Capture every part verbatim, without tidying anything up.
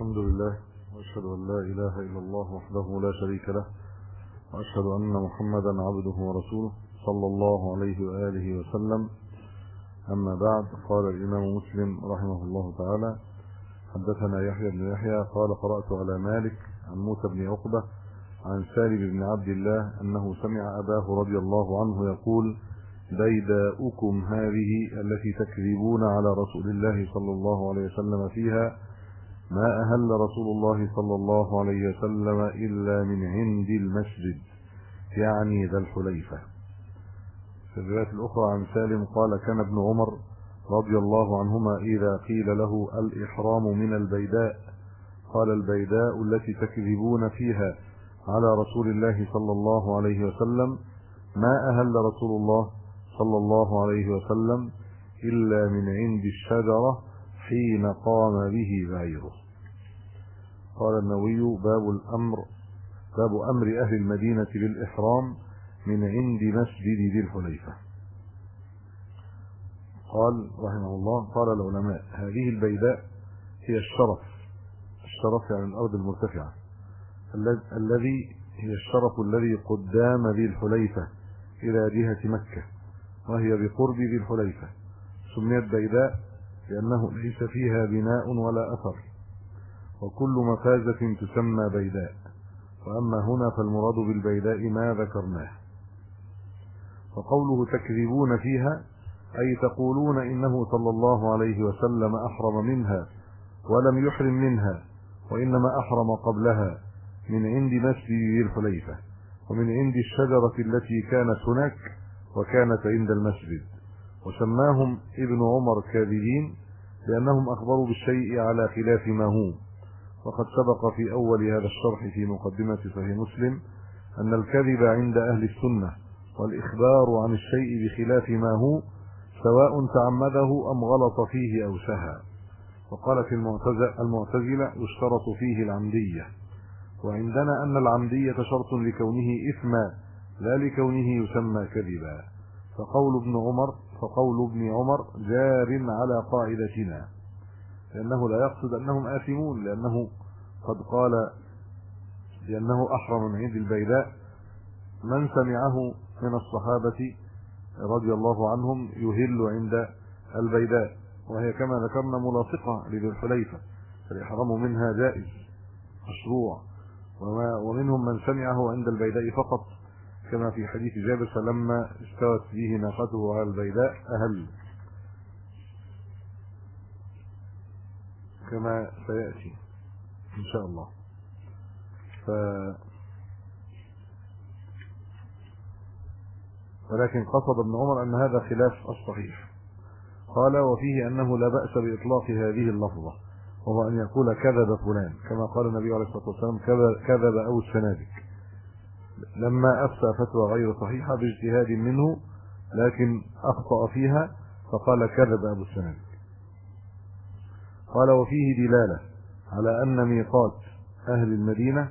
الحمد لله وأشهد أن لا إله إلا الله وحده لا شريك له، وأشهد أن محمدا عبده ورسوله صلى الله عليه وآله وسلم. أما بعد، قال الإمام مسلم رحمه الله تعالى: حدثنا يحيى بن يحيى قال: قرأت على مالك عن موسى بن عقبة عن سالم بن عبد الله أنه سمع أباه رضي الله عنه يقول: بيداؤكم هذه التي تكذبون على رسول الله صلى الله عليه وسلم فيها ما أهل رسول الله صلى الله عليه وسلم إلا من عند المسجد، يعني ذا الحليفة. في الرواية الأخرى عن سالم قال: كان ابن عمر رضي الله عنهما إذا قيل له الإحرام من البيداء قال: البيداء التي تكذبون فيها على رسول الله صلى الله عليه وسلم ما أهل رسول الله صلى الله عليه وسلم إلا من عند الشجرة حين قام به بعيره. قال النووي: باب الأمر باب أمر أهل المدينة بالإحرام من عند مسجد ذي الحليفة. قال رحمه الله: قال العلماء: هذه البيداء هي الشرف الشرف يعني الأرض المرتفعة الذي هي الشرف الذي قدام ذي الحليفة إلى جهة مكة، وهي بقرب ذي الحليفة. سميت بيداء لأنه ليس فيها بناء ولا أثر، وكل مفازة تسمى بيداء، وأما هنا فالمراد بالبيداء ما ذكرناه. وقوله تكذبون فيها أي تقولون إنه صلى الله عليه وسلم أحرم منها ولم يحرم منها، وإنما أحرم قبلها من عند مسجد ذي الحليفة، ومن عند الشجرة التي كانت هناك وكانت عند المسجد. وسماهم ابن عمر كاذبين لأنهم أخبروا بالشيء على خلاف ما هو. وقد سبق في أول هذا الشرح في مقدمة صحيح مسلم أن الكذب عند أهل السنة والإخبار عن الشيء بخلاف ما هو، سواء تعمده أم غلط فيه أو سهى. وقالت المعتزلة: يشترط فيه العمدية، وعندنا أن العمدية شرط لكونه إثما لا لكونه يسمى كذبا. فقول ابن عمر فقول ابن عمر جار على قاعدتنا، لأنه لا يقصد أنهم آثمون، لأنه قد قال لأنه أحرم من عند البيداء من سمعه من الصحابة رضي الله عنهم يهل عند البيداء، وهي كما ذكرنا ملاصقة لذي الحليفة، فالإحرام منها جائز مشروع. ومنهم من سمعه عند البيداء فقط، كما في حديث جابر: فلما استوت به ناقته على البيداء أهل، كما سيأتي إن شاء الله. ف... ولكن قصد ابن عمر أن هذا خلاف الصحيح. قال: وفيه أنه لا بأس بإطلاق هذه اللفظة، وهو أن يقول كذب فلان، كما قال النبي عليه الصلاة والسلام: كذب أبو السنابك، لما أفتى فتوى غير صحيحة باجتهاد منه لكن أخطأ فيها فقال كذب أبو السنابك. قال: وفيه دلالة على أن ميقات أهل المدينة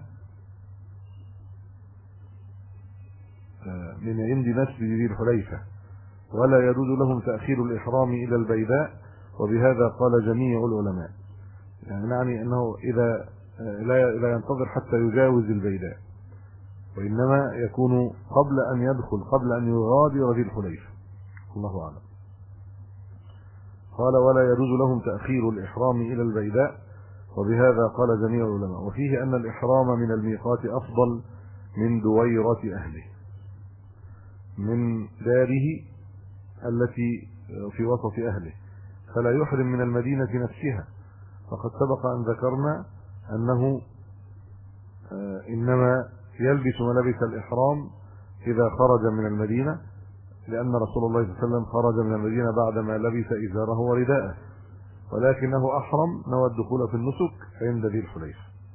من عند مسجد ذي الحليفة، ولا يجوز لهم تأخير الإحرام إلى البيداء، وبهذا قال جميع العلماء. يعني نعني أنه إذا لا ينتظر حتى يجاوز البيداء، وإنما يكون قبل أن يدخل قبل أن يغادر ذي الحليفة. الله أعلم. قال: ولا يجوز لهم تأخير الإحرام إلى البيداء، وبهذا قال جميع العلماء. وفيه أن الإحرام من الميقات أفضل من دويرة أهله، من داره التي في وسط أهله، فلا يحرم من المدينة نفسها. فقد سبق أن ذكرنا أنه إنما يلبس ملابس الإحرام إذا خرج من المدينة، لأن رسول الله صلى الله عليه وسلم خرج من المدينة بعدما لبس إزاره ورداءه، ولكنه أحرم نوى الدخول في النسك عند ذي الحليفة.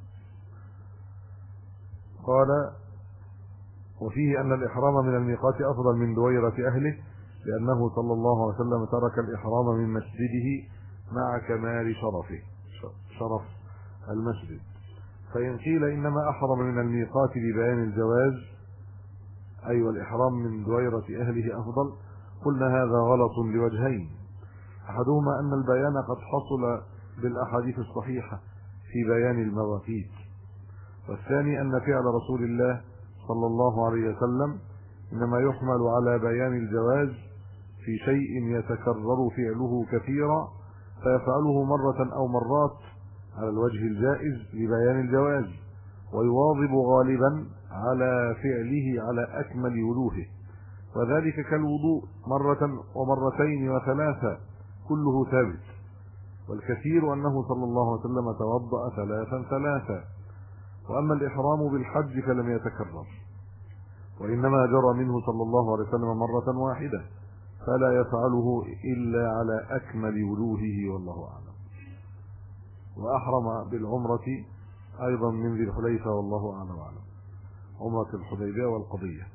قال: وفيه أن الإحرام من الميقات أفضل من دويرة أهله، لأنه صلى الله عليه وسلم ترك الإحرام من مسجده مع كمال شرفه شرف المسجد. فإن قيل إنما أحرم من الميقات لبيان الجواز، أي والإحرام من دويرة أهله أفضل، قلنا هذا غلط لوجهين: أحدهما أن البيان قد حصل بالأحاديث الصحيحة في بيان المواقيت. والثاني أن فعل رسول الله صلى الله عليه وسلم إنما يحمل على بيان الجواز في شيء يتكرر فعله كثيرا فيفعله مرة أو مرات على الوجه الجائز لبيان الجواز، ويواظب غالبا على فعله على أكمل وجوهه، وذلك كالوضوء مرة ومرتين وثلاثة كله ثابت. والكثير أنه صلى الله عليه وسلم توضأ ثلاثا ثلاثا. وأما الإحرام بالحج فلم يتكرر، وإنما جرى منه صلى الله عليه وسلم مرة واحدة، فلا يفعله إلا على أكمل وجوهه والله أعلم. وأحرم بالعمرة أيضا من ذي الحليفة والله أعلم وأعلم، عمرة الحديبية والقضية.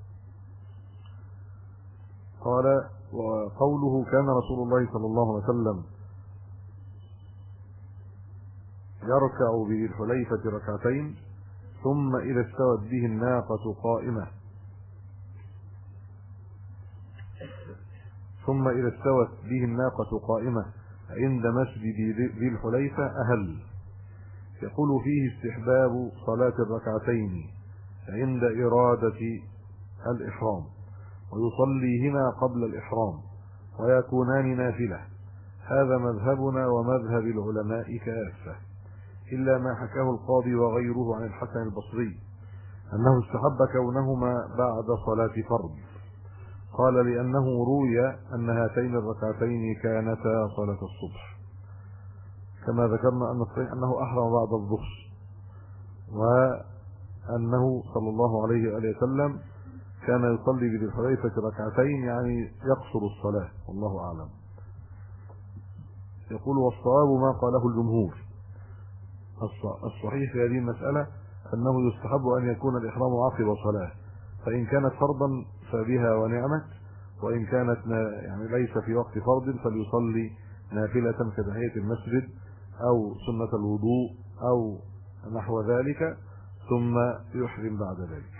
قال: وقوله كان رسول الله صلى الله عليه وسلم يركع بذي الحليفة ركعتين ثم إذا استوت به الناقة قائمة ثم إذا استوت به الناقة قائمة عند مسجد ذي الحليفة أهل. يقول فيه استحباب صلاة الركعتين عند إرادة الإحرام، ويصليهما قبل الإحرام ويكونان نافلة. هذا مذهبنا ومذهب العلماء كافة، إلا ما حكاه القاضي وغيره عن الحسن البصري أنه استحب كونهما بعد صلاة فرض. قال: لأنه روي أن هاتين الركعتين كانتا صلاة الصبح، كما ذكرنا أن الصحيح أنه أحرم بعد الظهر، وأنه صلى الله عليه وآله وسلم كان يصلي بذي الحليفة ركعتين، يعني يقصر الصلاة والله أعلم. يقول: والصواب ما قاله الجمهور. الصحيح في هذه المسألة أنه يستحب أن يكون الإحرام عقب صلاة، فإن كانت فرضا فبها ونعمت، وإن كانت يعني ليس في وقت فرض فليصلي نافلة كتحية المسجد أو سنة الوضوء أو نحو ذلك ثم يحرم بعد ذلك.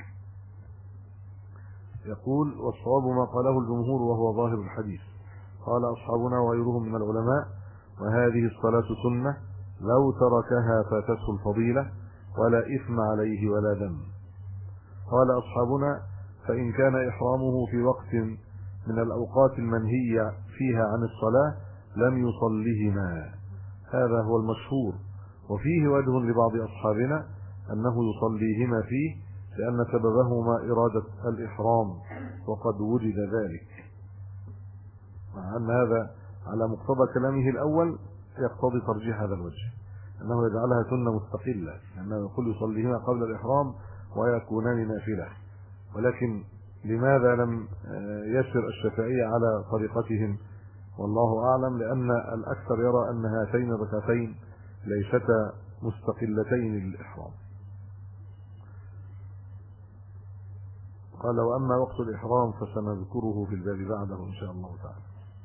يقول: والصواب ما قاله الجمهور وهو ظاهر الحديث. قال أصحابنا وغيرهم من العلماء: وهذه الصلاة سنة، لو تركها فاتته الفضيلة ولا إثم عليه ولا ذنب. قال أصحابنا: فإن كان إحرامه في وقت من الأوقات المنهية فيها عن الصلاة لم يصلهما. هذا هو المشهور، وفيه وجه لبعض أصحابنا أنه يصليهما فيه لأن سببهما إرادة الإحرام وقد وجد ذلك، مع أن هذا على مقتضى كلامه الأول يقتضي ترجيح هذا الوجه، أنه يجعلها سنة مستقلة، لأنه يقول يصليهما قبل الإحرام ويكونان نافلة. ولكن لماذا لم يسر الشافعية على طريقتهم والله أعلم؟ لأن الأكثر يرى أن هاتين الركعتين ليستا مستقلتين للإحرام. قال: وأما وقت الإحرام فسنذكره في الباب بعده إن شاء الله تعالى.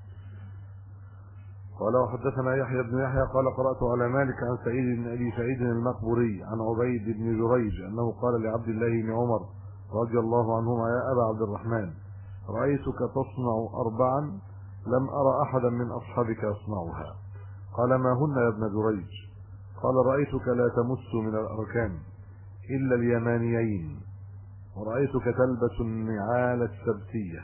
قال: وحدثنا يحيى بن يحيى قال: قرأت على مالك عن سعيد بن أبي سعيد المقبوري عن عبيد بن جريج أنه قال لعبد الله بن عمر رضي الله عنهما: يا أبا عبد الرحمن، رأيتك تصنع أربعا لم أرى أحدا من أصحابك يصنعها. قال: ما هن يا ابن جريج؟ قال: رأيتك لا تمس من الأركان إلا اليمانيين، ورأيتك تلبس النعال السبتية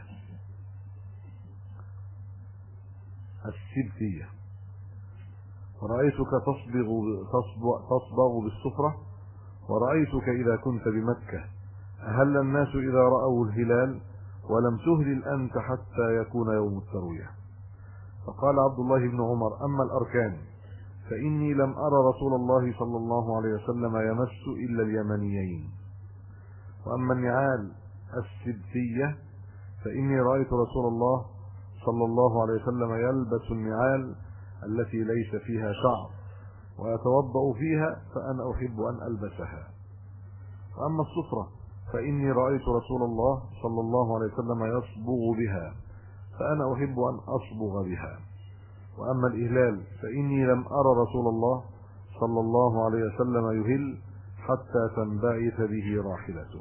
السبتية ورأيتك تصبغ, تصبغ, تصبغ بالسفرة، ورأيتك إذا كنت بمكة أهل الناس إذا رأوا الهلال، ولم تهلل أنت حتى يكون يوم التروية. فقال عبد الله بن عمر: أما الأركان فإني لم أرى رسول الله صلى الله عليه وسلم يمس إلا اليمنيين، وأما النعال السبتية فإني رأيت رسول الله صلى الله عليه وسلم يلبس النعال التي ليس فيها شعر ويتوضأ فيها، فأنا أحب أن ألبسها. وأما الصفرة فإني رأيت رسول الله صلى الله عليه وسلم يصبغ بها، فأنا أحب أن أصبغ بها. وأما الإهلال فإني لم أرى رسول الله صلى الله عليه وسلم يهل حتى تنبعث به راحلته.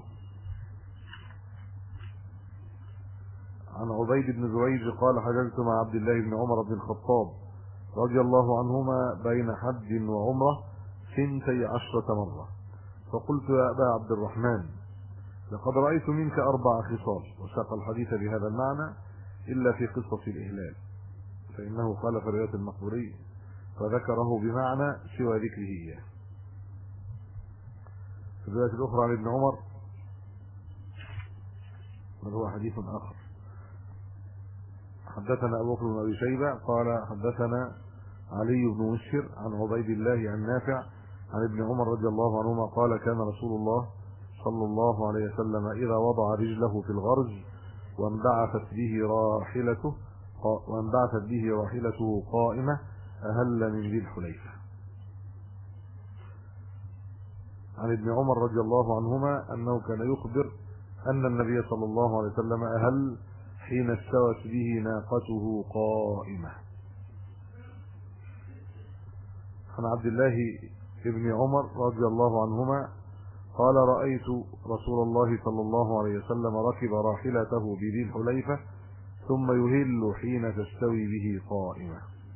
عن عبيد بن جريج قال: حججت مع عبد الله بن عمر بن الخطاب رضي الله عنهما بين حج وعمرة ثنتي عشرة مرة. فقلت يا أبا عبد الرحمن لقد رأيت منك أربع خصال، وساق الحديث بهذا المعنى إلا في قصة الإهلال، فإنه قال في رواية المقبوري فذكره بمعنى سوى ذكره إياه. في الرواية الأخرى عن ابن عمر وهو حديث آخر، حدثنا أبو بكر بن أبي شيبة قال حدثنا علي بن مسهر عن عبيد الله عن نافع عن ابن عمر رضي الله عنهما قال كان رسول الله صلى الله عليه وسلم إذا وضع رجله في الغرز وانبعثت به راحلته وانبعثت به راحلته قائمة أهل من ذي الحليفة. عن ابن عمر رضي الله عنهما أنه كان يخبر أن النبي صلى الله عليه وسلم أهل حين استوت به ناقته قائمة. عن عبد الله ابن عمر رضي الله عنهما قال رأيت رسول الله صلى الله عليه وسلم ركب راحلته بذي الحليفة ثم يهل حين تستوي به قائمة.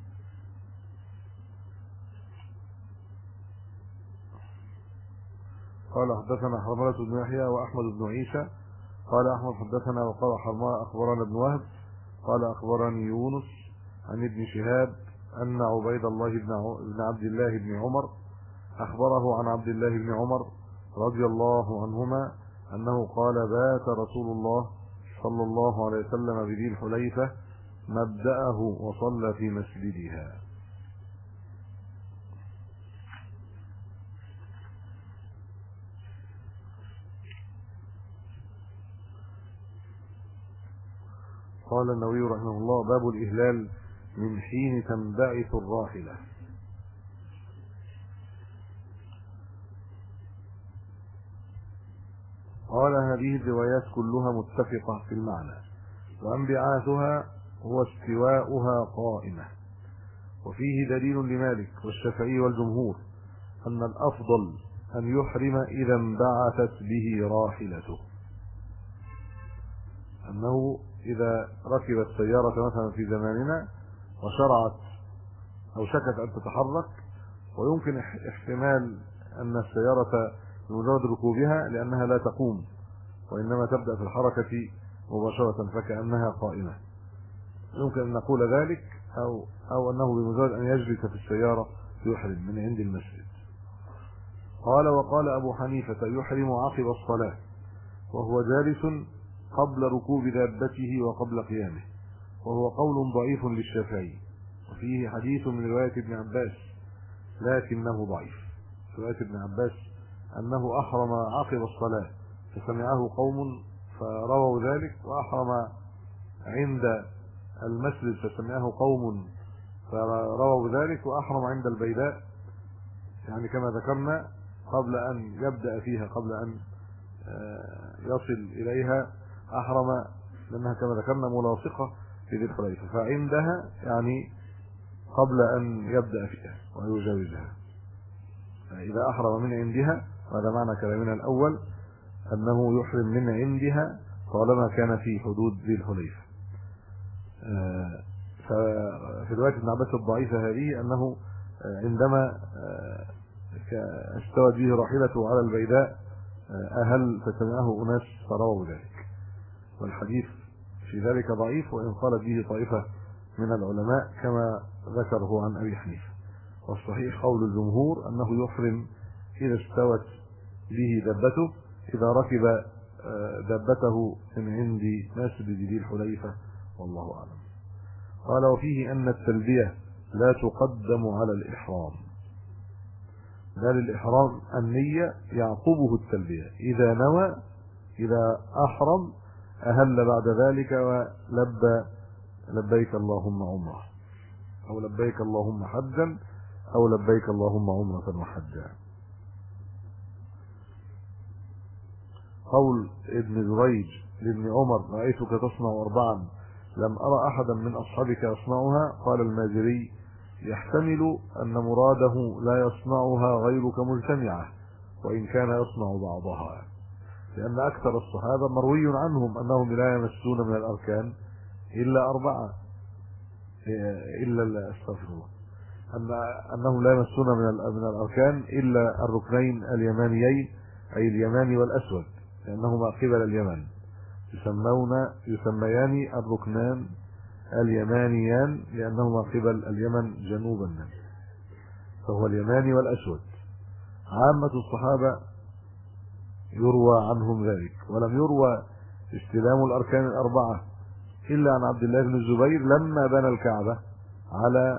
قال حدثنا حرملة بن يحيى وأحمد بن عيسى قال أحمد حدثنا وقال حرملة أخبرنا ابن وهب قال أخبرني يونس عن ابن شهاب أن عبيد الله بن عبد الله بن عمر أخبره عن عبد الله بن عمر رضي الله عنهما أنه قال بات رسول الله صلى الله عليه وسلم بذي الحليفة مبدأه وصلى في مسجدها. قال النووي رحمه الله باب الإهلال من حين تنبعث الراحلة. قال هذه الروايات كلها متفقة في المعنى، وانبعاثها هو استواؤها قائمة، وفيه دليل لمالك والشافعي والجمهور أن الأفضل أن يحرم إذا انبعثت به راحلته، أنه إذا ركبت سيارة مثلا في زماننا وشرعت أو شكت أن تتحرك، ويمكن احتمال أن السيارة بمجرد ركوبها لأنها لا تقوم وإنما تبدأ في الحركة مباشرة فكأنها قائمة، يمكن أن نقول ذلك أو, أو أنه بمجرد أن يجلس في السيارة يحرم من عند المسجد. قال وقال أبو حنيفة يحرم عقب الصلاة وهو جالس قبل ركوب دابته وقبل قيامه، وهو قول ضعيف للشافعي، وفيه حديث من رواية ابن عباس لكنه ضعيف. رواية ابن عباس أنه أحرم عقب الصلاة فسمعه قوم فرووا ذلك، وأحرم عند المسجد فسمعه قوم فرووا ذلك، وأحرم عند البيداء يعني كما ذكرنا قبل أن يبدأ فيها قبل أن يصل إليها أحرم، لأنها كما ذكرنا ملاصقة في ذي الحليفة، فعندها يعني قبل أن يبدأ فيها ويجاوزها. إذا أحرم من عندها، وهذا معنى كلامنا الأول أنه يحرم من عندها طالما كان في حدود ذي الحليفة. ففي رواية ابن عباس الضعيفة هذه أنه عندما استوت به راحلته على البيداء أهل فسمعه أناس فرووا ذلك، والحديث في ذلك ضعيف وإن قالت به طائفة من العلماء كما ذكره عن أبي حنيفة. والصحيح قول الجمهور أنه يحرم إذا استوت به دابته، إذا ركب دابته من عند مسجد ذي الحليفة، والله أعلم. قال وفيه أن التلبية لا تقدم على الإحرام، بل الإحرام النية يعقبه التلبية، إذا نوى إذا أحرم أهل بعد ذلك ولبى لبيك اللهم عمره، أو لبيك اللهم حجا، أو لبيك اللهم عمرة وحجا. قول ابن جريج لابن عمر رأيتك تصنع أربعا لم أرى أحدا من أصحابك يصنعها، قال المازري يحتمل أن مراده لا يصنعها غيرك مجتمعة وإن كان يصنع بعضها، لأن أكثر الصحابة مروي عنهم أنهم لا يمسون من الأركان إلا أربعة، إلا استغفر الله أن أنهم لا يمسون من من الأركان إلا الركنين اليمانيين، أي اليماني والأسود، لأنهما قبل اليمن، يسمون يسميان الركنان اليمانيان لأنهما قبل اليمن جنوبا منه، فهو اليماني والأسود. عامة الصحابة يروى عنهم ذلك، ولم يروى استلام الأركان الأربعة إلا عن عبد الله بن الزبير لما بنى الكعبة على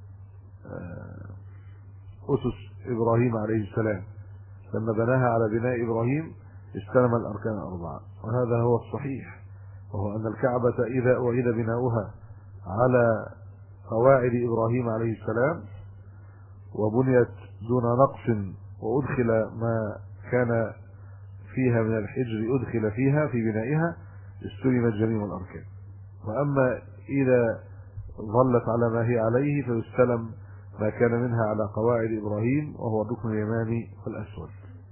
أسس إبراهيم عليه السلام، لما بناها على بناء إبراهيم استلم الأركان الأربعة، وهذا هو الصحيح، وهو أن الكعبة إذا أعيد بناؤها على قواعد إبراهيم عليه السلام وبنيت دون نقص وأدخل ما كان فيها من الحجر أدخل فيها في بنائها استلمت جميع الأركان. وأما إذا ظلت على ما هي عليه فيستلم ما كان منها على قواعد إبراهيم، وهو الركن اليماني والأسود.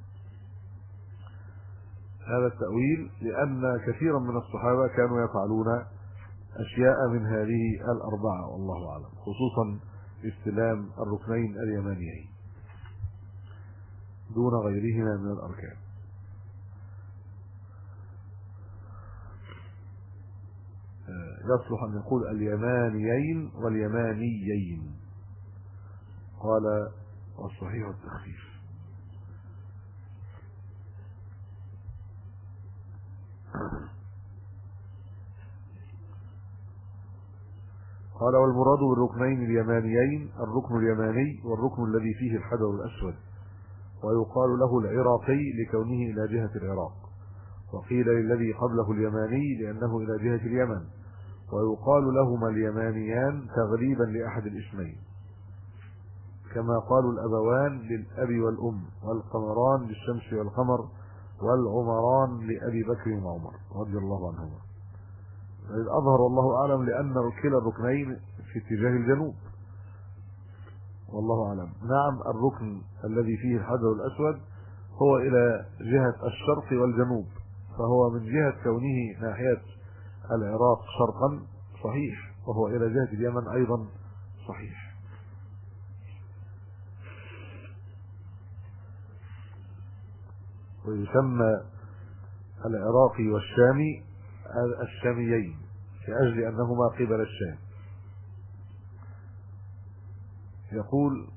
هذا التأويل لأن كثيرا من الصحابة كانوا يفعلون أشياء من هذه الأربعة والله أعلم، خصوصا استلام الركنين اليمانيين دون غيرهما من الأركان. يصلح أن يقول اليمانيين واليمانيين، قال والصحيح التخفيف. قال والمراد بالركنين اليمانيين الركن اليماني والركن الذي فيه الحجر الأسود، ويقال له العراقي لكونه إلى جهة العراق، وقيل للذي قبله اليماني لأنه إلى جهة اليمن، ويقال لهما اليمانيان تغليبا لأحد الاسمين، كما قالوا الأبوان للأب والأم، والقمران للشمس والقمر، والعمران لأبي بكر وعمر رضي الله عنهما. الأظهر والله أعلم لأن كلا الركنين في اتجاه الجنوب والله أعلم. نعم الركن الذي فيه الحجر الأسود هو إلى جهة الشرق والجنوب، فهو من جهة كونه ناحية العراق شرقا صحيح، وهو إلى جهة اليمن أيضا صحيح. ويسمى العراقي والشامي الشاميين لأجل أنهما قبل الشام. يقول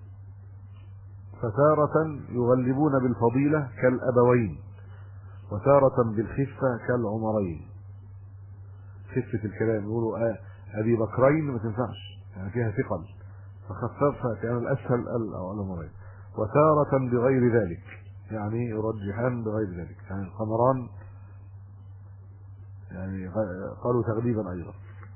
فتارة يغلبون بالفضيلة كالأبوين، وتارة بالخفة كالعمرين. خفة الكلام يقولوا آه أبي بكرين ما تنفعش يعني فيها ثقل، فخففها كان الأسهل العمرين. وتارة بغير ذلك يعني يرجحان بغير ذلك، يعني القمران يعني قالوا تغليبا أيضا.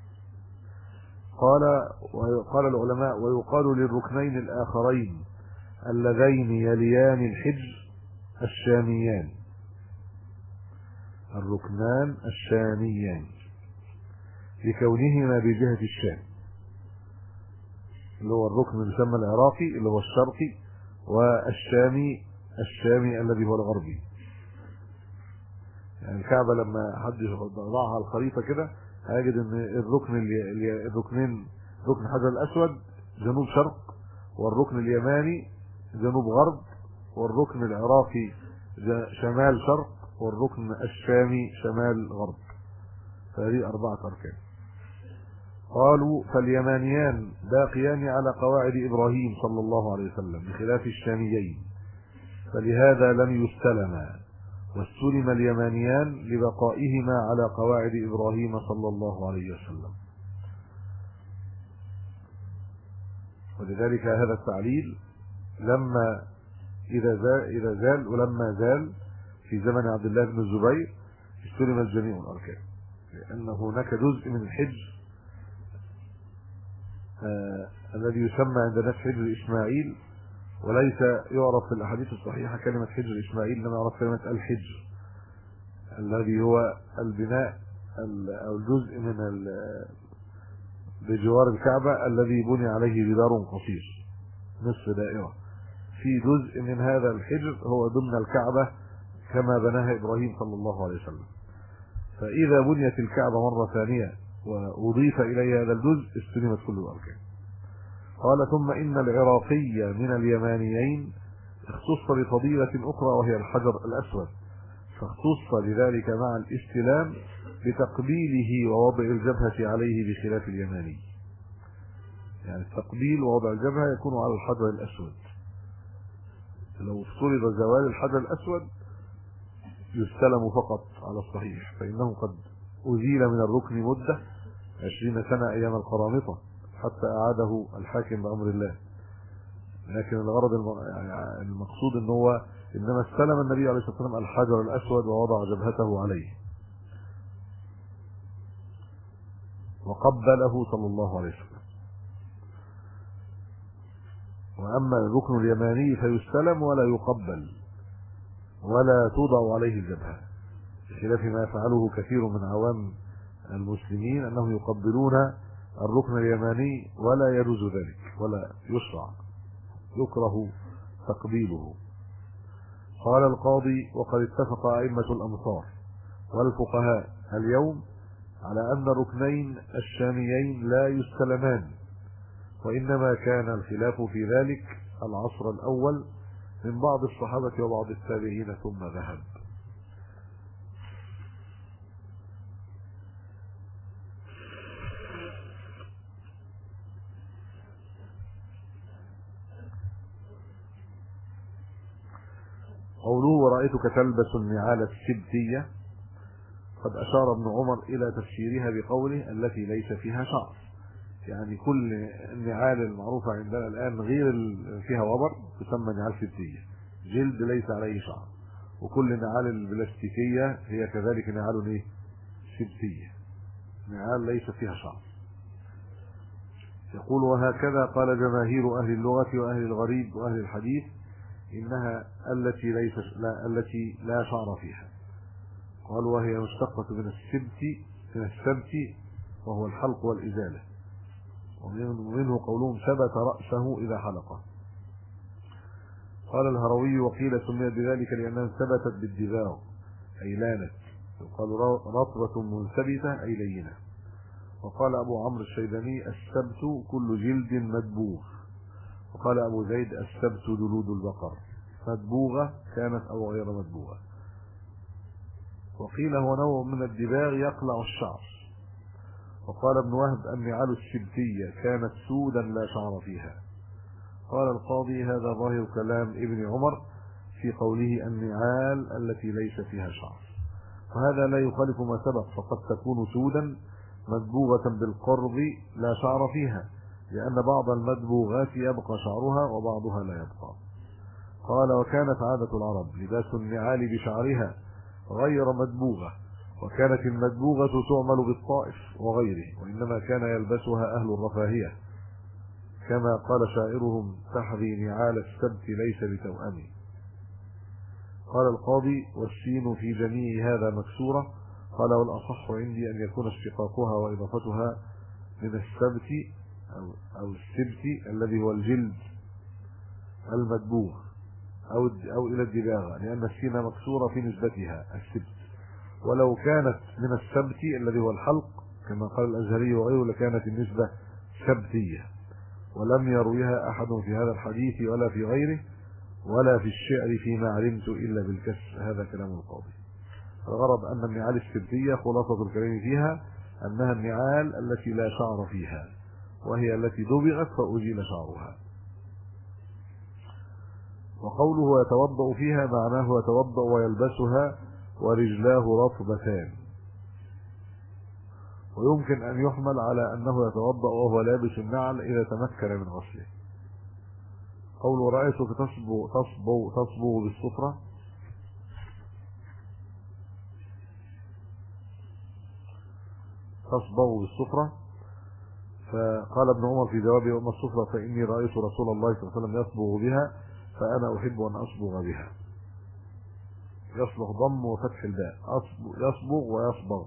قال وقال العلماء ويقال للركنين الآخرين اللذين يليان الحجر الشاميان، الركنان الشاميان لكونهما بجهة الشام، اللي هو الركن اللي يسمى العراقي اللي هو الشرقي، والشامي الشامي الذي هو الغربي. يعني الكعبة لما حد يضعها على الخريطة كده هيجد ان الركن اللي الركنين ركن الحجر الأسود جنوب شرق، والركن اليماني جنوب غرب، والركن العراقي شمال شرق، والركن الشامي شمال غرب. فهذه أربعة أركان. قالوا فاليمانيان باقيان على قواعد إبراهيم صلى الله عليه وسلم بخلاف الشاميين، فلهذا لم يستلما، واستلم اليمانيان لبقائهما على قواعد إبراهيم صلى الله عليه وسلم. ولذلك هذا التعليل لما إذا زال, إذا زال ولما زال في زمن عبد الله بن الزبير استلم الجميع الأركان، لأن هناك جزء من الحجر آه الذي يسمى عند الناس حجر إسماعيل، وليس يعرف في الأحاديث الصحيحة كلمة حجر إسماعيل، إنما يعرف كلمة الحجر الذي هو البناء أو الجزء من بجوار الكعبة الذي بني عليه جدار قصير نصف دائرة. في جزء من هذا الحجر هو ضمن الكعبة كما بناها إبراهيم صلى الله عليه وسلم، فإذا بنيت الكعبة مرة ثانية وأضيف إليها هذا الجزء استلمت كل الأركان. قال ثم إن العراقي من اليمانيين اختص بفضيلة أخرى وهي الحجر الأسود، فاختص بذلك مع الاستلام بتقبيله ووضع الجبهة عليه بخلاف اليماني. يعني التقبيل ووضع الجبهة يكون على الحجر الأسود. لو افترض زوال الحجر الأسود يستلم فقط على الصحيح، فإنه قد أزيل من الركن مدة عشرين سنة أيام القرامطة حتى أعاده الحاكم بأمر الله. لكن الغرض المقصود أنه هو إنما استلم النبي عليه الصلاة والسلام الحجر الأسود ووضع جبهته عليه وقبله صلى الله عليه وسلم. وأما الركن اليماني فيستلم ولا يقبل ولا توضع عليه الجبهة، بخلاف ما يفعله كثير من عوام المسلمين أنهم يقبلون الركن اليماني ولا يجوز ذلك ولا يشرع، يكره تقبيله. قال القاضي: وقد اتفق أئمة الأمصار والفقهاء اليوم على أن الركنين الشاميين لا يستلمان، وإنما كان الخلاف في ذلك العصر الأول من بعض الصحابة وبعض التابعين ثم ذهب. قوله: ورأيتك تلبس النعال السبتية، قد أشار ابن عمر إلى تفسيرها بقوله: التي ليس فيها شعر. يعني كل النعال المعروفة عندنا الآن غير فيها وبر تسمى نعال سبتية، جلد ليس عليه شعر، وكل النعال البلاستيكية هي كذلك نعال ايه؟ سبتية، نعال ليس فيها شعر. يقول: وهكذا قال جماهير أهل اللغة وأهل الغريب وأهل الحديث إنها التي ليس لا التي لا شعر فيها. قال: وهي مشتقة من السبت من السبت وهو الحلق والإزالة، ومنه قولهم ثبت رأسه إذا حلقه. قال الهروي: وقيل سميت بذلك لأنها ثبتت بالدباغ أي لانت، يقال رطبة منثبتة أي لينة. وقال أبو عمرو الشيباني: السبت كل جلد مدبوغ. وقال أبو زيد: السبت جلود البقر، مدبوغة كانت أو غير مدبوغة. وقيل هو نوع من الدباغ يقلع الشعر. وقال ابن وهب: النعال السبتية كانت سودا لا شعر فيها. قال القاضي: هذا ظاهر كلام ابن عمر في قوله النعال التي ليس فيها شعر، وهذا لا يخالف ما سبق، فقد تكون سودا مدبوغة بالقرض لا شعر فيها، لأن بعض المدبوغات يبقى شعرها وبعضها لا يبقى. قال: وكانت عادة العرب لباس النعال بشعرها غير مدبوغة، وكانت المدبوغة تعمل بالطائف وغيره، وإنما كان يلبسها أهل الرفاهية، كما قال شاعرهم: تحذي نعال السبت ليس بتوأمي. قال القاضي: والسين في جميع هذا مكسورة. قال: والأصح عندي أن يكون اشتقاقها وإضافتها من السبت أو, أو السبت الذي هو الجلد المدبوغ أو, أو إلى الدباغة، لأن السين مكسورة في نسبتها السبت، ولو كانت من السبت الذي هو الحلق كما قال الأزهري وغيره لكانت النسبة سبتية، ولم يرويها أحد في هذا الحديث ولا في غيره ولا في الشعر فيما علمت إلا بالكسر. هذا كلام القاضي. الغرض أن النعال السبتية خلاصة الكلام فيها أنها النعال التي لا شعر فيها، وهي التي دبغت فأزيل شعرها. وقوله يتوضأ فيها معناه يتوضأ ويلبسها ورجلاه رطبتان، ويمكن أن يحمل على أنه يتوضأ وهو لابس النعل إذا تمكن من غسله. قوله: رأيتك تصبغ تصبغ تصبغ بالصفرة، تصبغ بالصفرة. فقال ابن عمر في جوابه: أما الصفرة فإني رأيت رسول الله صلى الله عليه وسلم يصبغ بها فأنا أحب أن أصبغ بها. يصبغ ضم وفتح الباء، يصبغ ويصبغ،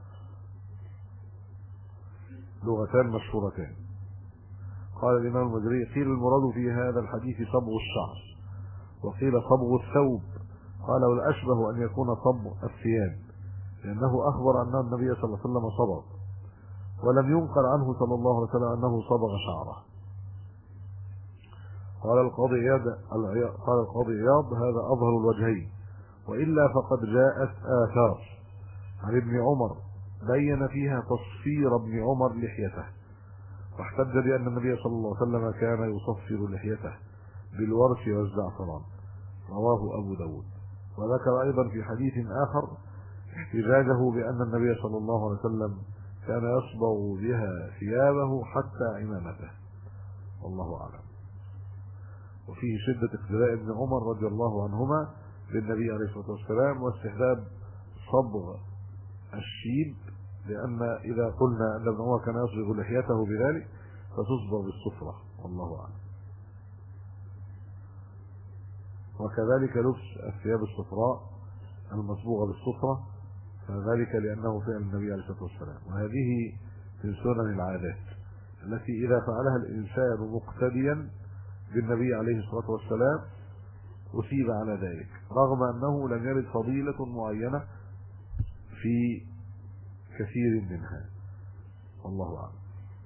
لغتان مشهورتان. قال الإمام المزري: قيل المراد في هذا الحديث صبغ الشعر، وقيل صبغ الثوب. قال: والأشبه أن يكون صبغ الثياب، لأنه أخبر أن النبي صلى الله عليه وسلم صبغ، ولم ينقل عنه صلى الله عليه وسلم أنه صبغ شعره. قال القاضي عياض قال القاضي عياض هذا أظهر الوجهين، وإلا فقد جاءت آثار عن ابن عمر بين فيها تصفير ابن عمر لحيته، واحتج بأن النبي صلى الله عليه وسلم كان يصفر لحيته بالورش والزعفران، رواه أبو داود. وذكر أيضا في حديث آخر احتجاجه بأن النبي صلى الله عليه وسلم كان يصبغ بها ثيابه حتى عمامته، والله أعلم. وفيه شدة اقتداء ابن عمر رضي الله عنهما بالنبي عليه الصلاة والسلام واستحباب صبغ الشيب، لأن إذا قلنا أن ابن عمر كان يصبغ لحيته بذلك فتصبغ بالصفرة، والله أعلم. وكذلك لبس الثياب الصفراء المصبوغة بالصفرة، فذلك لأنه فعل النبي عليه الصلاة والسلام، وهذه من سنن العادات التي إذا فعلها الإنسان مقتديا بالنبي عليه الصلاة والسلام أصيب على ذلك، رغم أنه لم يرد فضيلة معينة في كثير منها، والله أعلم.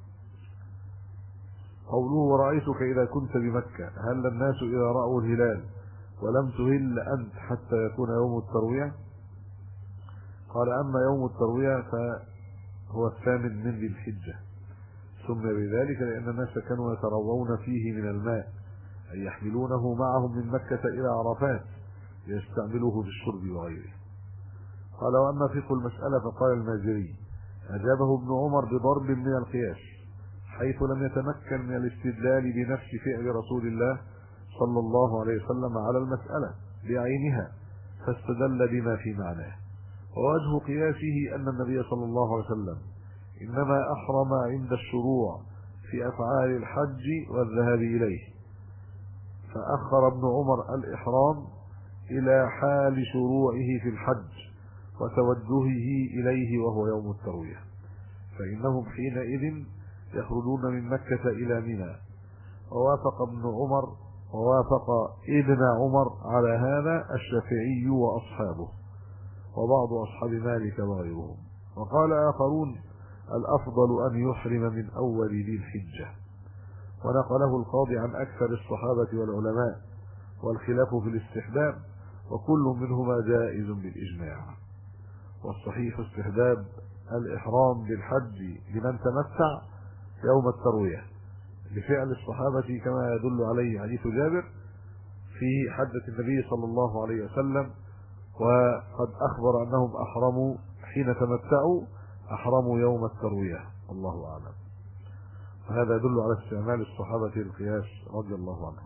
قوله ورأيتك إذا كنت بمكة هل الناس إذا رأوا الهلال ولم تهل أنت حتى يكون يوم التروية؟ قال أما يوم التروية فهو الثامن من ذي الحجة، سمي بذلك لأن الناس كانوا يتروون فيه من الماء، أي يحملونه معهم من مكة إلى عرفات ليستعملوه في الشرب وغيره. قال وأما فقه المسألة فقال المازري أجابه ابن عمر بضرب من القياس، حيث لم يتمكن من الاستدلال بنفس فعل رسول الله صلى الله عليه وسلم على المسألة بعينها، فاستدل بما في معناه. ووجه قياسه أن النبي صلى الله عليه وسلم إنما أحرم عند الشروع في أفعال الحج والذهاب إليه، فأخر ابن عمر الإحرام إلى حال شروعه في الحج وتوجهه إليه وهو يوم التروية، فإنهم حينئذ يخرجون من مكة إلى منى. ووافق ابن عمر ووافق ابن عمر على هذا الشافعي وأصحابه وبعض أصحاب مالك وغيرهم. وقال آخرون الأفضل أن يحرم من أول ذي الحجة، ونقله القاضي عن أكثر الصحابة والعلماء، والخلاف في الاستحباب وكل منهما جائز بالإجماع. والصحيح استحباب الإحرام بالحج لمن تمتع يوم التروية لفعل الصحابة كما يدل عليه حديث جابر في حجة النبي صلى الله عليه وسلم، وقد أخبر أنهم أحرموا حين تمتعوا أحرموا يوم التروية، الله أعلم. وهذا يدل على استعمال الصحابة القياس رضي الله عنهم.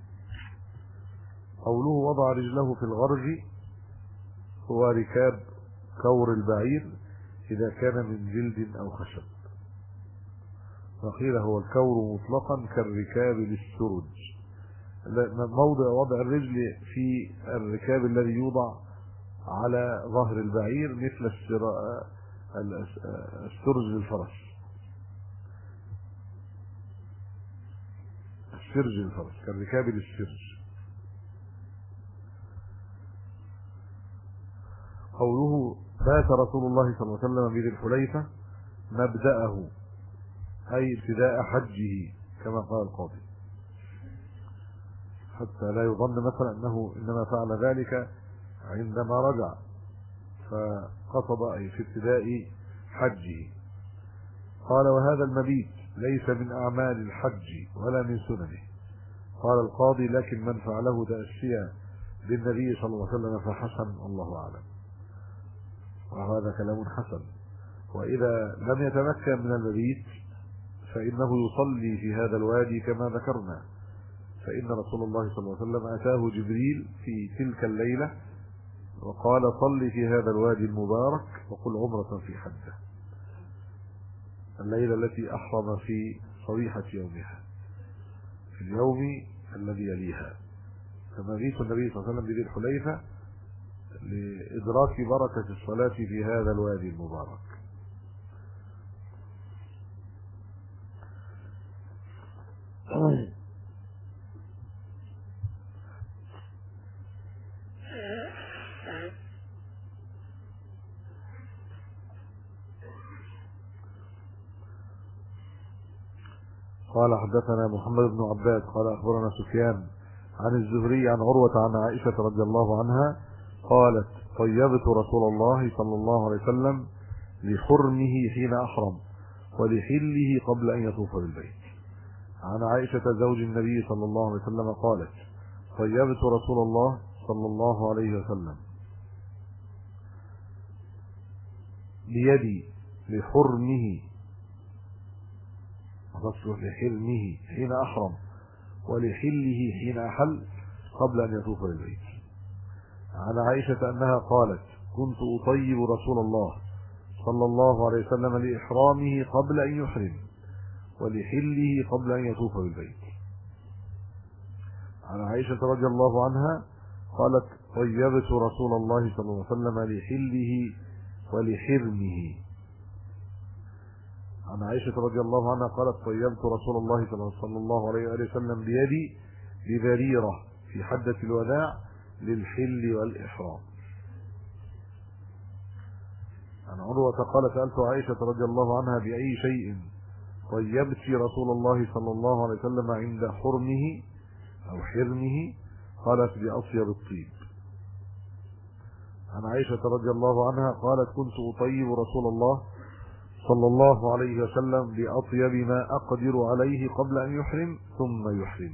قوله وضع رجله في الغرج هو ركاب كور البعير إذا كان من جلد أو خشب، وقيل هو الكور مطلقا كالركاب للسرج، موضع وضع الرجل في الركاب الذي يوضع على ظهر البعير مثل السرج للفرس، السرج للفرس كالركاب للسرج. قوله بات رسول الله صلى الله عليه وسلم بذي الحليفة مبدأه أي ابتداء حجه كما قال القاضي، حتى لا يظن مثلا أنه إنما فعل ذلك عندما رجع، فقصد أي في ابتداء حجه. قال وهذا المبيت ليس من أعمال الحج ولا من سننه. قال القاضي لكن من فعله تأسيا بالنبي صلى الله عليه وسلم فحسن، الله أعلم. وهذا كلام حسن. وإذا لم يتمكن من المبيت فإنه يصلي في هذا الوادي كما ذكرنا، فإن رسول الله صلى الله عليه وسلم أتاه جبريل في تلك الليلة وقال صلي في هذا الوادي المبارك وقل عمرة في حجة، الليلة التي أحرم في صبيحة يومها في اليوم الذي يليها. فمبيت النبي صلى الله عليه وسلم بذي الحليفة لإدراك بركة الصلاة في هذا الوادي المبارك. قال حدثنا محمد بن عباد قال أخبرنا سفيان عن الزهري عن عروة عن عائشة رضي الله عنها قالت طيبت رسول الله صلى الله عليه وسلم لحرمه حين أحرم ولحله قبل أن يطوف بالبيت. عن عائشة زوج النبي صلى الله عليه وسلم قالت طيبت رسول الله صلى الله عليه وسلم بيدي لحرمه لحرمه حين أحرم ولحله حين أحل قبل أن يطوف بالبيت. عن عائشة أنها قالت كنت أطيب رسول الله صلى الله عليه وسلم لإحرامه قبل أن يحرم ولحله قبل أن يطوف بالبيت. عن عائشة رضي الله عنها قالت طيبت رسول الله صلى الله عليه وسلم لحله ولحرمه. عن عائشة رضي الله عنها قالت طيبت رسول الله صلى الله عليه وسلم بيدي ببريرة في حدة الوداع للحل والإحرام. عن عروة قال سألت عائشة رضي الله عنها بأي شيء طيبت رسول الله صلى الله عليه وسلم عند حرمه أو حرمه قالت بأطيب الطيب. عن عائشة رضي الله عنها قالت كنت أطيب رسول الله صلى الله عليه وسلم بأطيب ما أقدر عليه قبل أن يحرم ثم يحرم.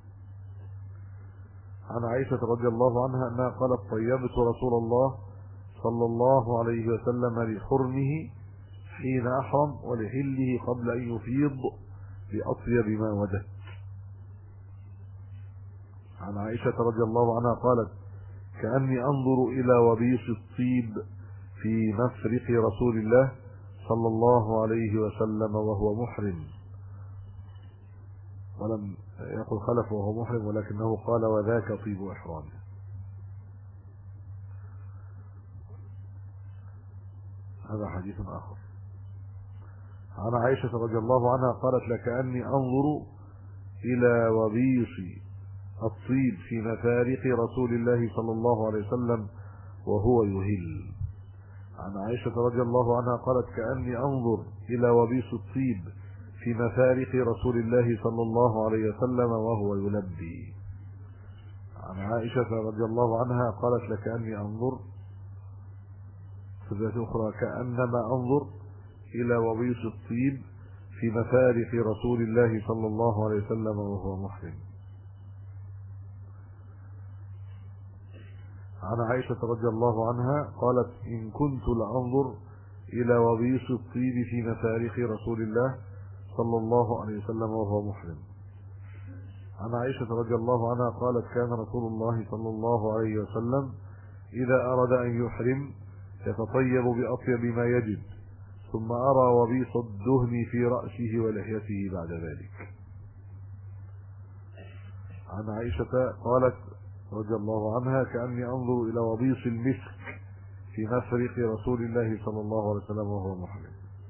عن عائشة رضي الله عنها أنها قالت طيبت رسول الله صلى الله عليه وسلم لحرمه حين أحرم ولحله قبل أن يفيض بأطيب ما وجدت. عن عائشة رضي الله عنها قالت كأني أنظر إلى وبيص الطيب في مفرق رسول الله صلى الله عليه وسلم وهو محرم، ولم يقل خلف وهو محرم ولكنه قال وذاك طيب إحرامه. هذا حديث آخر. عن عائشة رضي الله عنها قالت لكأني أنظر إلى وبيص الطيب في مفارق رسول الله صلى الله عليه وسلم وهو يهل. عن عائشة رضي الله عنها قالت كأني أنظر إلى وبيص الطيب في مفارق رسول الله صلى الله عليه وسلم وهو يلبي. عن عائشة رضي الله عنها قالت لكأني أنظر في ذات أخرى كأنما أنظر إلى وبيص الطيب في مفارق رسول الله صلى الله عليه وسلم وهو محرم. عن عائشة رضي الله عنها قالت إن كنت لأنظر إلى وبيص الطيب في مفارق رسول الله صلى الله عليه وسلم وهو محرم. عن عائشة رضي الله عنها قالت كان رسول الله صلى الله عليه وسلم إذا أراد أن يحرم يتطيب بأطيب ما يجد ثم أرى وبيص الدهن في رأسه ولحيته بعد ذلك. عن عائشة قالت رضي الله عنها كأني أنظر إلى وبيص المسك في مفرق رسول الله صلى الله عليه وسلم وهو محرم.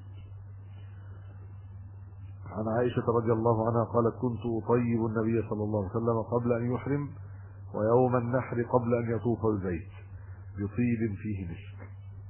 عن عائشة رضي الله عنها قالت كنت أطيب النبي صلى الله عليه وسلم قبل أن يحرم ويوم النحر قبل أن يطوف البيت بطيب فيه مسك.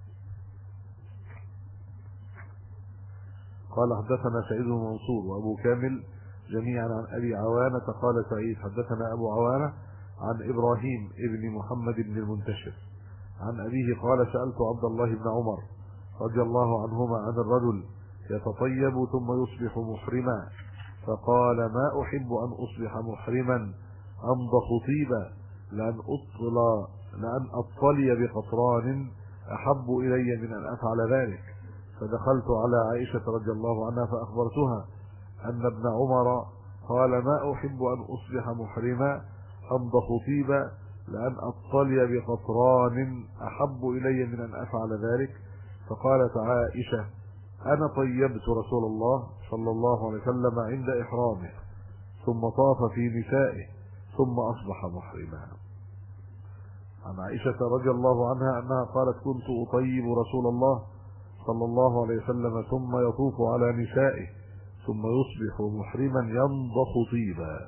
قال حدثنا سعيد بن منصور وأبو كامل جميعا عن أبي عوانة قال سعيد حدثنا أبو عوانة عن إبراهيم ابن محمد بن المنتشر عن أبيه قال سألت عبد الله بن عمر رضي الله عنهما عن الرجل يتطيب ثم يصبح محرما فقال ما أحب أن أصبح محرما أنضخ طيبا لأن أطلى لأن أطلي بقطران أحب إلي من أن أفعل ذلك. فدخلت على عائشة رضي الله عنها فأخبرتها أن ابن عمر قال ما أحب أن أصبح محرما أنضخ طيبا لأن أطلي بقطران أحب إلي من أن أفعل ذلك. فقالت عائشة أنا طيبت رسول الله صلى الله عليه وسلم عند إحرامه ثم طاف في نسائه ثم أصبح محرما. عن عائشة رضي الله عنها أنها قالت كنت أطيب رسول الله صلى الله عليه وسلم ثم يطوف على نسائه ثم يصبح محرما ينضخ طيبا.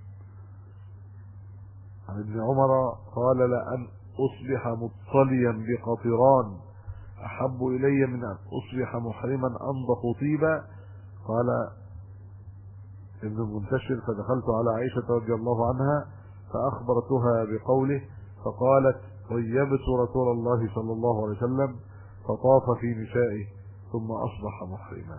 عن ابن عمر قال لأن أصبح مطليا بقطران أحب إلي من أن أصبح محرما أنضخ طيبا. قال ابن المنتشر: فدخلت على عائشة رضي الله عنها فأخبرتها بقوله، فقالت: طيبت رسول الله صلى الله عليه وسلم فطاف في نسائه ثم أصبح محرما.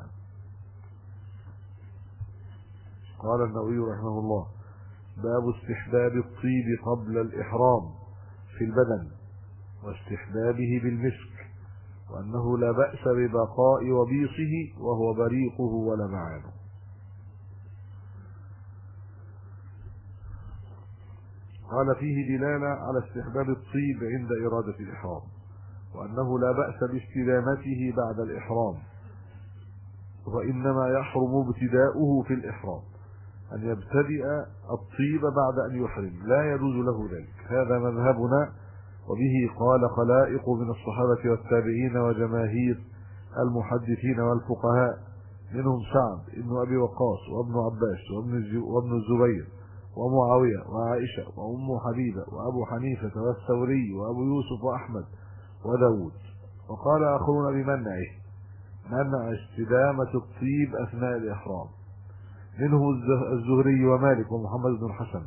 قال النووي رحمه الله: باب استحباب الطيب قبل الإحرام في البدن واستحبابه بالمسك، وأنه لا بأس ببقاء وبيصه وهو بريقه ولمعانه. قال: فيه دلالة على استحباب الطيب عند إرادة الإحرام، وأنه لا بأس باستدامته بعد الإحرام، وإنما يحرم ابتداؤه في الإحرام، أن يبتدئ الطيب بعد أن يحرم، لا يجوز له ذلك. هذا مذهبنا، وبه قال خلائق من الصحابة والتابعين وجماهير المحدثين والفقهاء، منهم سعد بن أبي وقاص وابن عباس وابن الزبير ومعاوية وعائشة وأم حبيبة وأبو حنيفة والثوري وأبو يوسف وأحمد وداود. وقال آخرون بمنعه، منع استدامة الطيب أثناء الإحرام، منه الزهري ومالك ومحمد بن الحسن.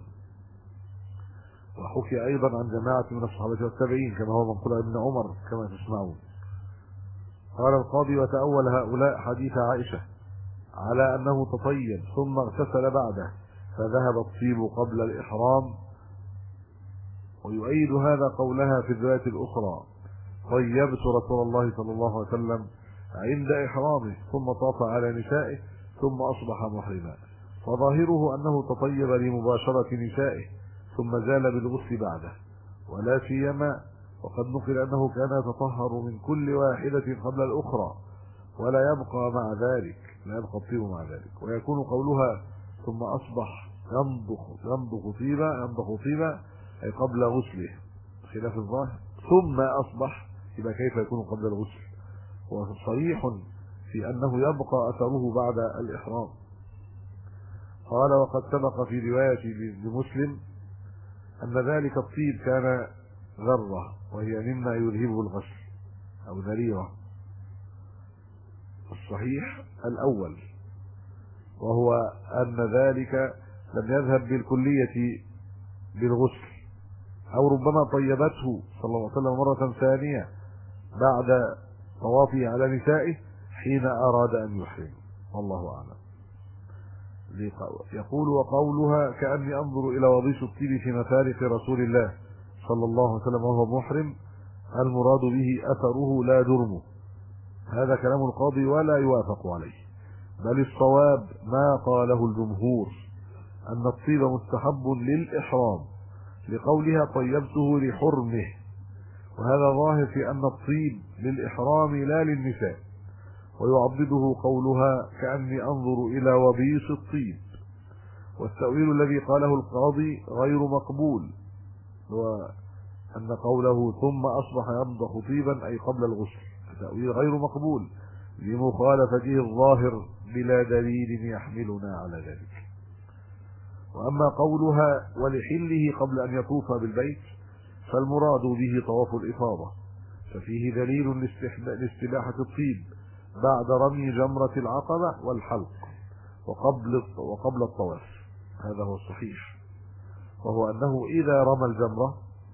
وحكي أيضا عن جماعة من الصحابة والتابعين كما هو منقول ابن عمر كما تسمعون. قال القاضي: وتأول هؤلاء حديث عائشة على أنه تطيب ثم اغتسل بعده فذهب الطيب قبل الإحرام، ويؤيد هذا قولها في الرواية الأخرى: طيبت رسول الله صلى الله عليه وسلم عند إحرامه ثم طاف على نسائه ثم أصبح محرما، فظاهره أنه تطيب لمباشرة نسائه ثم زال بالغسل بعده، ولا سيما وقد نقل أنه كان يتطهر من كل واحدة قبل الأخرى، ولا يبقى مع ذلك لا يبقى الطيب مع ذلك. ويكون قولها ثم أصبح ينضخ ينضخ طيبا ينضخ طيبا أي قبل غسله، خلاف الظاهر ثم أصبح، يبقى كيف يكون قبل الغسل؟ وصريح في أنه يبقى أثره بعد الإحرام. قال: وقد سبق في رواية لمسلم أن ذلك الطيب كان ذرة، وهي مما يذهبه الغسل أو ذريرة. الصحيح الأول، وهو أن ذلك لم يذهب بالكلية بالغسل، أو ربما طيبته صلى الله عليه وسلم مرة ثانية بعد طوافه على نسائه حين أراد أن يحرم، والله أعلم. يقول: وقولها كأني أنظر إلى وضيش الطيب في مفارق رسول الله صلى الله عليه وسلم وهو محرم، المراد به أثره لا جرمه. هذا كلام القاضي ولا يوافق عليه، بل الصواب ما قاله الجمهور أن الطيب مستحب للإحرام، لقولها طيبته لحرمه، وهذا ظاهر في أن الطيب للإحرام لا للنساء. ويعضده قولها كأني أنظر إلى وبيص الطيب. والتأويل الذي قاله القاضي غير مقبول، وأن قوله ثم أصبح ينضخ طيبا أي قبل الغسل، التأويل غير مقبول لمخالفته الظاهر بلا دليل يحملنا على ذلك. وأما قولها ولحله قبل أن يطوف بالبيت، فالمراد به طواف الإفاضة، ففيه دليل لاستباحة الطيب بعد رمي جمرة العقبة والحلق وقبل وقبل الطواف. هذا هو الصحيح، وهو أنه إذا رمى الجمرة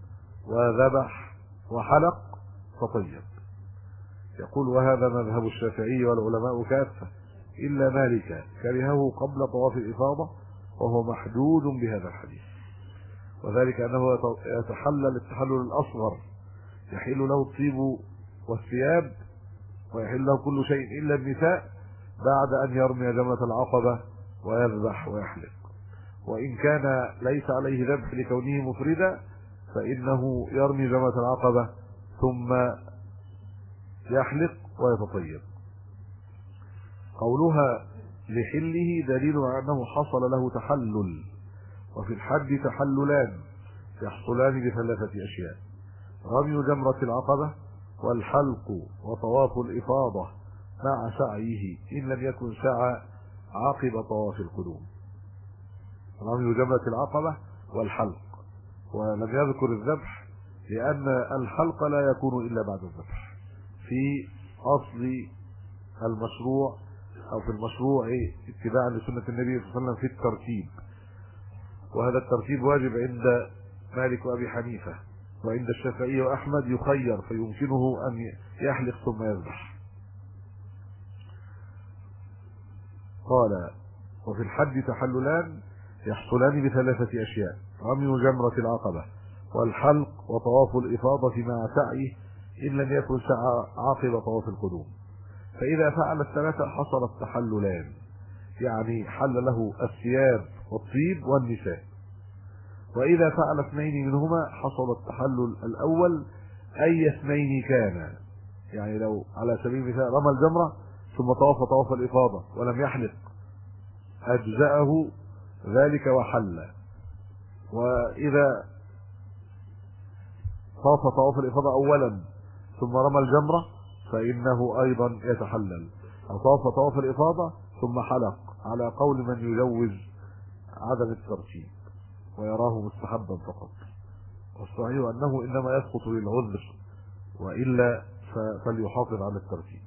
وذبح وحلق فطيب. يقول: وهذا مذهب الشافعي والعلماء كافة إلا مالك كرهه قبل طواف الإفاضة، وهو محدود بهذا الحديث، وذلك أنه يتحلل التحلل الأصغر، يحل له الطيب والثياب ويحل له كل شيء إلا النساء بعد أن يرمي جمرة العقبة ويذبح ويحلق. وإن كان ليس عليه ذبح لكونه مفردا فإنه يرمي جمرة العقبة ثم يحلق ويتطيب. قولها لحله دليل على أنه حصل له تحلل، وفي الحج تحللان يحصلان بثلاثة أشياء: رمي جمرة العقبة والحلق وطواف الإفاضة مع سعيه إن لم يكن سعى عقب طواف القدوم. رمي جمرة العقبة والحلق، ولم يذكر الذبح لأن الحلق لا يكون إلا بعد الذبح في أصل المشروع أو في المشروع اتباعا لسنة النبي صلى الله عليه وسلم في الترتيب، وهذا الترتيب واجب عند مالك وأبي حنيفة، وعند الشافعي وأحمد يخير فيمكنه أن يحلق ثم يذبح. قال: وفي الحج تحللان يحصلان بثلاثة أشياء: رمي جمرة العقبة، والحلق، وطواف الإفاضة مع سعيه إن لم يكن سعى عقب طواف القدوم. فإذا فعل الثلاثة حصل التحللان، يعني حل له الثياب والطيب والنساء. وإذا فعل اثنين منهما حصل التحلل الأول أي اثنين كان، يعني لو على سبيل المثال رمى الجمرة ثم طاف طواف الإفاضة ولم يحلق أجزأه ذلك وحل. وإذا طاف طواف الإفاضة أولا ثم رمى الجمرة فإنه أيضا يتحلل، أو طاف طواف الإفاضة ثم حلق، على قول من يجوز عدم الترتيب ويراه مستحبا فقط. والصحيح أنه إنما يسقط للعذر، وإلا فليحافظ على الترتيب.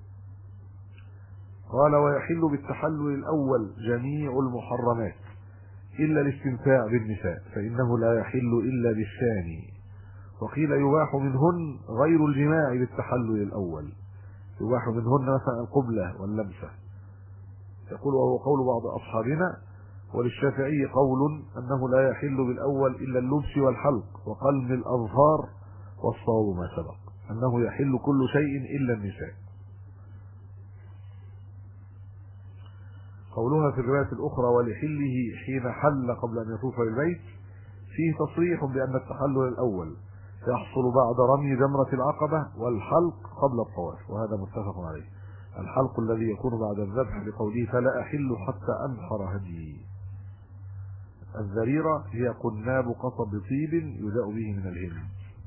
قال: ويحل بالتحلل الأول جميع المحرمات إلا الاستمتاع بالنساء، فإنه لا يحل إلا بالثاني. وقيل يباح منهن غير الجماع بالتحلل الأول، يباح منهن مثلا القبلة واللمسة. يقول: وهو قول بعض أصحابنا. وللشافعي قول أنه لا يحل بالأول إلا اللبس والحلق وقلم الأظفار والصوم ما سبق، أنه يحل كل شيء إلا النساء. قولها في الرواية الأخرى: ولحله حين حل قبل أن يطوف بالبيت، فيه تصريح بأن التحلل الأول يحصل بعد رمي جمرة العقبة والحلق قبل الطواف، وهذا متفق عليه. الحلق الذي يكون بعد الذبح بقوله: فلا أحل حتى أنحر هدي. الذريرة هي قناب قصب طيب يداء به من الهند.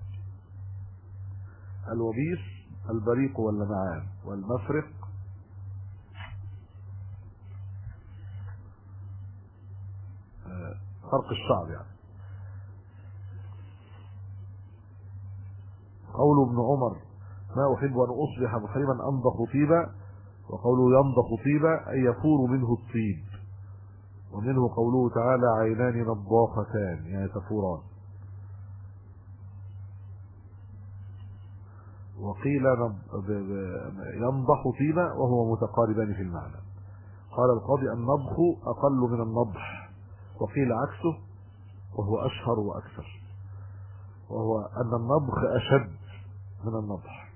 الوبيص البريق واللمعان، والمفرق فرق الشعر يعني. قول ابن عمر: ما أحب أن أصبح محرما أنضخ طيبا، وقوله ينضخ طيبا أي يفور منه الطيب. ومنه قوله تعالى: عينان نضاختان، يعني تفوران. وقيل ينضح طيبا وهو متقاربان في المعنى. قال القاضي: النضخ أقل من النضح، وقيل عكسه وهو أشهر وأكثر، وهو أن النضخ أشد من النضح،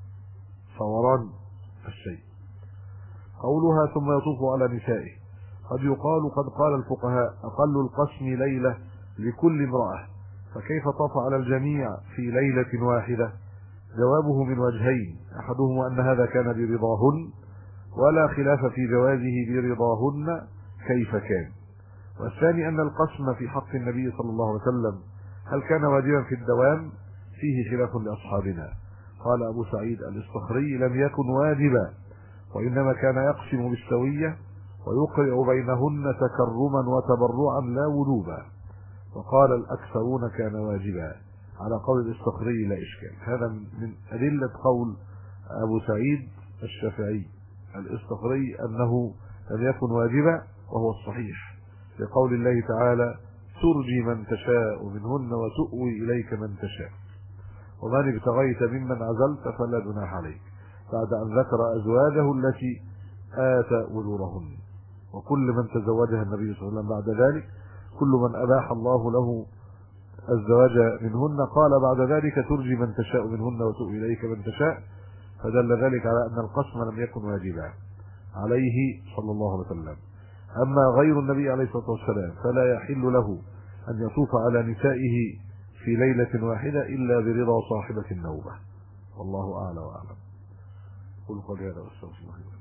فوران الشيء. قولها: ثم يطوف على نسائه، قد يقال قد قال الفقهاء: أقل القسم ليلة لكل امرأة، فكيف طاف على الجميع في ليلة واحدة؟ جوابه من وجهين: أحدهما أن هذا كان برضاهن، ولا خلاف في جوازه برضاهن كيف كان. والثاني أن القسم في حق النبي صلى الله عليه وسلم هل كان واجبا في الدوام؟ فيه خلاف لأصحابنا. قال أبو سعيد الإصطخري: لم يكن واجبا، وإنما كان يقسم بالسوية ويقرع بينهن تكرما وتبرعا لا وجوبا. وقال الأكثرون كان واجبا، على قول الإصطخري لا إشكال. هذا من أدلة قول أبو سعيد الشافعي الإصطخري أنه لم يكن واجبا، وهو الصحيح، لقول الله تعالى: ترجي من تشاء منهن وتؤوي إليك من تشاء، ومن ابتغيت ممن عزلت فلا جناح عليك، بعد أن ذكر أزواجه التي آتى أجورهن، وكل من تزوجها النبي صلى الله عليه وسلم بعد ذلك، كل من أباح الله له الزواج منهن. قال بعد ذلك: ترجي من تشاء منهن وتؤوي إليك من تشاء، فدل ذلك على أن القسم لم يكن واجبا عليه صلى الله عليه وسلم. أما غير النبي عليه الصلاة والسلام فلا يحل له أن يطوف على نسائه في ليلة واحدة إلا برضا صاحبة النوبة، والله أعلى وأعلم. قل قولي هذا واستغفر الله.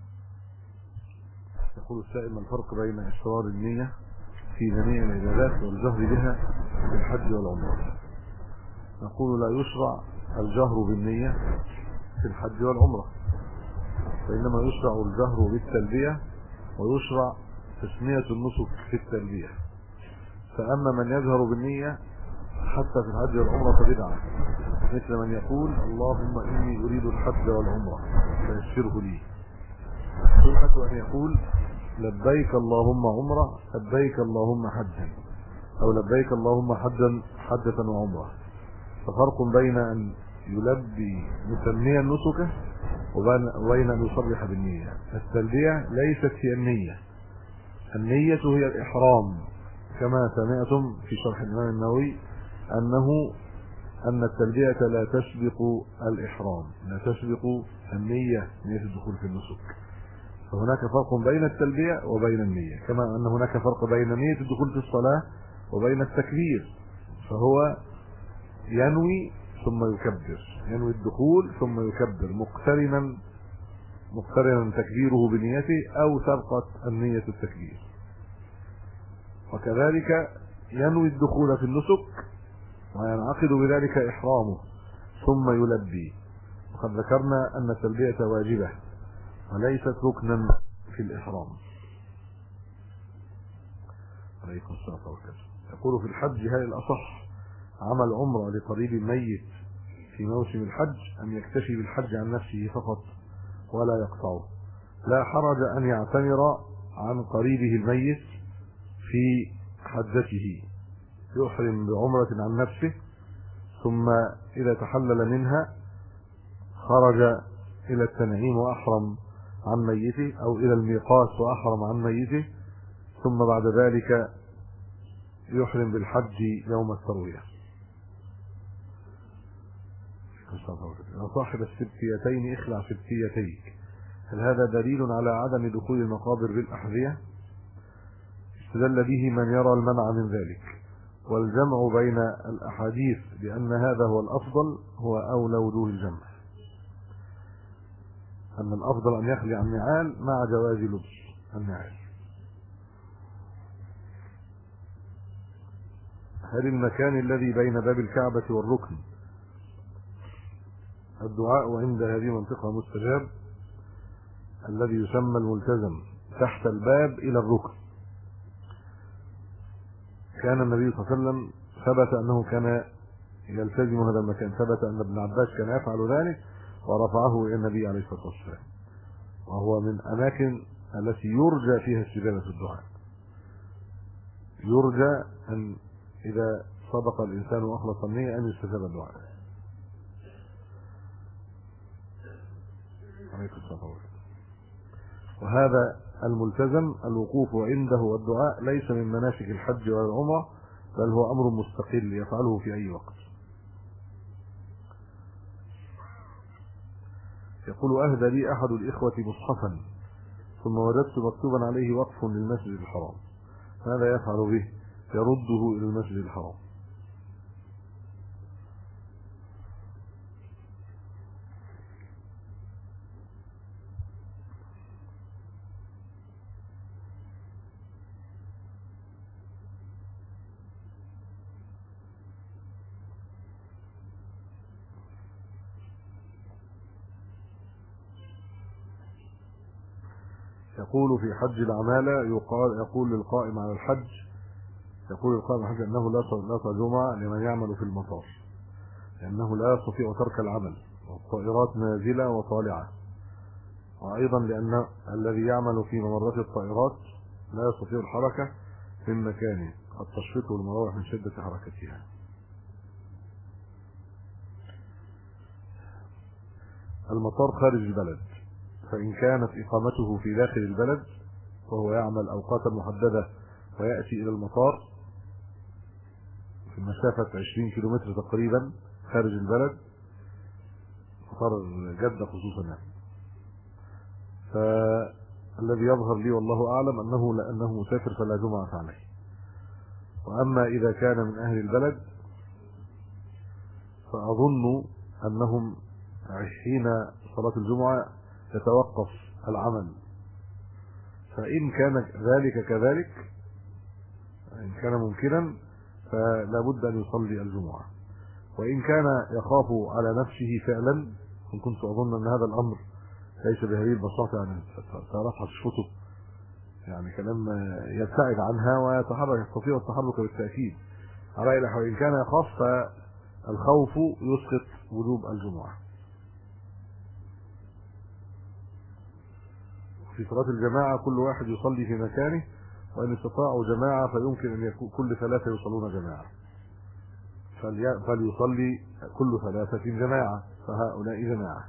يقول السائل: ما الفرق بين إصرار النية في جميع العبادات والجهر بها في الحج والعمرة؟ نقول: لا يشرع الجهر بالنية في الحج والعمرة، فإنما يشرع الجهر بالتلبية، ويشرع تسمية النسك في التلبية. فأما من يجهر بالنية حتى في الحج والعمرة فبدعة، مثل من يقول: اللهم إني أريد الحج والعمرة فيسره لي، سنة أن يقول لبيك اللهم عمرة، لبيك اللهم حجا، أو لبيك اللهم حجا حجة وعمرة. ففرق بين أن يلبي مسميا نسكه وبين أن يصرح بالنية. التلبية ليست هي النية، النية هي الإحرام، كما سمعتم في شرح الإمام النووي أنه أن التلبية لا تسبق الإحرام، لا تسبق النية، نية الدخول في النسك. فهناك فرق بين التلبية وبين النية، كما أن هناك فرق بين نية الدخول في الصلاة وبين التكبير. فهو ينوي ثم يكبر، ينوي الدخول ثم يكبر مقترنا مقترنا تكبيره بنيته أو سبقت النية التكبير. وكذلك ينوي الدخول في النسك وينعقد بذلك إحرامه ثم يلبي. وقد ذكرنا أن التلبية واجبة وليست ركنا في الإحرام. عليكم السلام عليكم. يقول في الحج: هل الأصح عمل عمرة لقريب ميت في موسم الحج أم يكتفي بالحج عن نفسه فقط ولا يقطعه؟ لا حرج أن يعتمر عن قريبه الميت في حجته، يحرم بعمرة عن نفسه، ثم إذا تحلل منها خرج إلى التنعيم وأحرم عن ميته، أو إلى الميقات وأحرم عن ميته، ثم بعد ذلك يحرم بالحج يوم التروية. يا صاحب السبتيتين اخلع سبتيتيك، هل هذا دليل على عدم دخول المقابر بالأحذية؟ استدل به من يرى المنع من ذلك، والجمع بين الأحاديث بأن هذا هو الأفضل هو أولى وجوه الجمع، أن الأفضل أن يخلع النعال مع جواز لبس النعال. هل المكان الذي بين باب الكعبة والركن الدعاء عند هذه المنطقة مستجاب؟ الذي يسمى الملتزم تحت الباب إلى الركن، كان النبي صلى الله عليه وسلم ثبت أنه كان يلتزم هذا المكان، ثبت أن ابن عباس كان يفعل ذلك ورفعه إلى النبي عليه الصلاة والسلام، وهو من الأماكن التي يرجى فيها استجابة الدعاء. يرجى أن إذا صدق الإنسان وأخلص النية أن يستجاب الدعاء. وهذا الملتزم الوقوف عنده والدعاء ليس من مناسك الحج ولا العمرة، بل هو أمر مستقل يفعله في أي وقت. يقول: أهدى لي أحد الإخوة مصحفا ثم وجدت مكتوبا عليه وقف للمسجد الحرام، ماذا يفعل به؟ يرده إلى المسجد الحرام. يقول في حج العمالة يقال يقول للقائم على الحج يقول للقائم على الحج أنه لا صلاة جمعة لمن يعمل في المطار، لأنه لا يستطيع ترك العمل والطائرات نازلة وطالعة، وأيضا لأن الذي يعمل في ممرات الطائرات لا يستطيع الحركة من مكانه، قد تشفطه المراوح من شدة حركتها. المطار خارج البلد، فإن كانت إقامته في داخل البلد وهو يعمل أوقاتا محددة ويأتي إلى المطار في مسافة عشرين كيلومتر تقريبا خارج البلد، مطار جدة خصوصا يعني، فالذي يظهر لي والله أعلم أنه لأنه مسافر فلا جمعة عليه. وأما إذا كان من أهل البلد فأظن أنهم حين صلاة الجمعة يتوقف العمل، فإن كان ذلك كذلك إن كان ممكنا فلا بد أن يصلي الجمعة. وإن كان يخاف على نفسه فعلا، إن كنت أظن أن هذا الأمر ليس بهذه البساطة، يعني سيرفع تشفطه، يعني كلام يبتعد عنها ويتحرك، يستطيع التحرك بالتأكيد على إلى وإن كان يخاف فالخوف يسقط وجوب الجمعة. في صلاة الجماعة كل واحد يصلي في مكانه، وإن استطاعوا جماعة فيمكن أن يكون كل ثلاثة يصلون جماعة، فليصلي كل ثلاثة جماعة، فهؤلاء جماعة.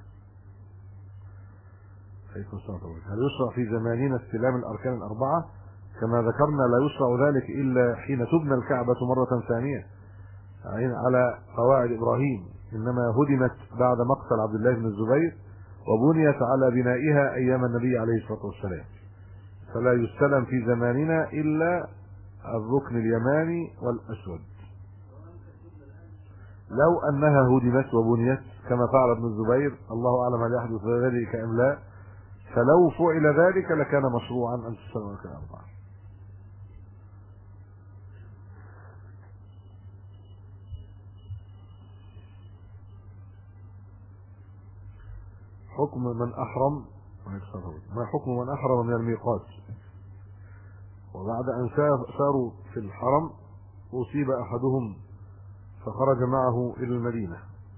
هل يشرع في زماننا استلام الأركان الأربعة؟ كما ذكرنا لا يشرع ذلك إلا حين تبنى الكعبة مرة ثانية على قواعد إبراهيم، إنما هدمت بعد مقتل عبد الله بن الزبير وبنيت على بنائها أيام النبي عليه الصلاة والسلام، فلا يستلم في زماننا إلا الركن اليماني والأسود. لو أنها هدمت وبنيت كما فعل ابن الزبير، الله أعلم هل يحدث ذلك أم لا، فلو فعل ذلك لكان مشروعا أن تستلم الأركان الأربعة. حكم من أحرم، ما حكم من أحرم من الميقات وبعد أن ساروا في الحرم أصيب أحدهم فخرج معه إلى المدينة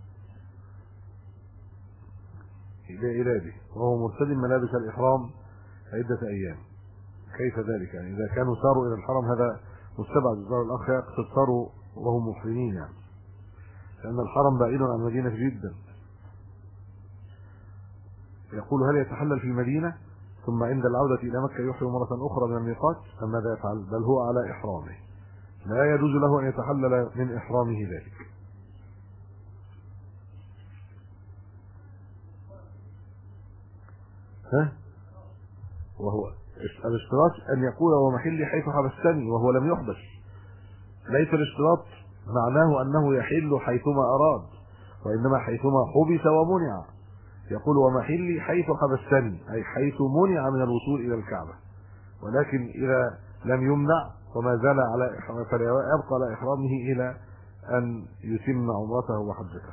إلى إلاده وهو مرتدم ملابس الإحرام عدة أيام، كيف ذلك؟ يعني إذا كانوا ساروا إلى الحرم هذا مستبعد، الزار الأخ يقصد ساروا وهم محرمين، يعني لأن الحرم بعيد عن المدينة جدا. يقول هل يتحلل في المدينة ثم عند العودة إلى مكة يحرم مرة أخرى من الميقات أم ماذا يفعل؟ بل هو على إحرامه، لا يجوز له أن يتحلل من إحرامه ذلك. ها؟ وهو الاشتراط أن يقول ومحلي حيث حبستني وهو لم يحبس، ليس الاشتراط معناه أنه يحل حيثما أراد، وإنما حيثما حبس ومنع. يقول ومحلي حيث حبستني أي حيث منع من الوصول إلى الكعبة، ولكن إذا لم يمنع وما زال على إحرامه فلا يبقى على إحرامه إلى أن يتم عمرته وحجته.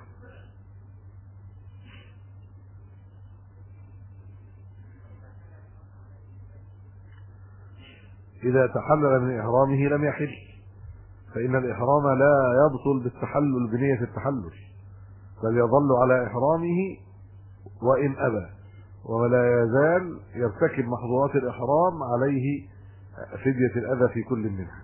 إذا تحلل من إحرامه لم يحل، فإن الإحرام لا يبطل بالتحلل بنية التحلل، بل يظل على إحرامه وإن أبى، ولا يزال يرتكب محظورات الإحرام عليه فدية الأذى في كل منها.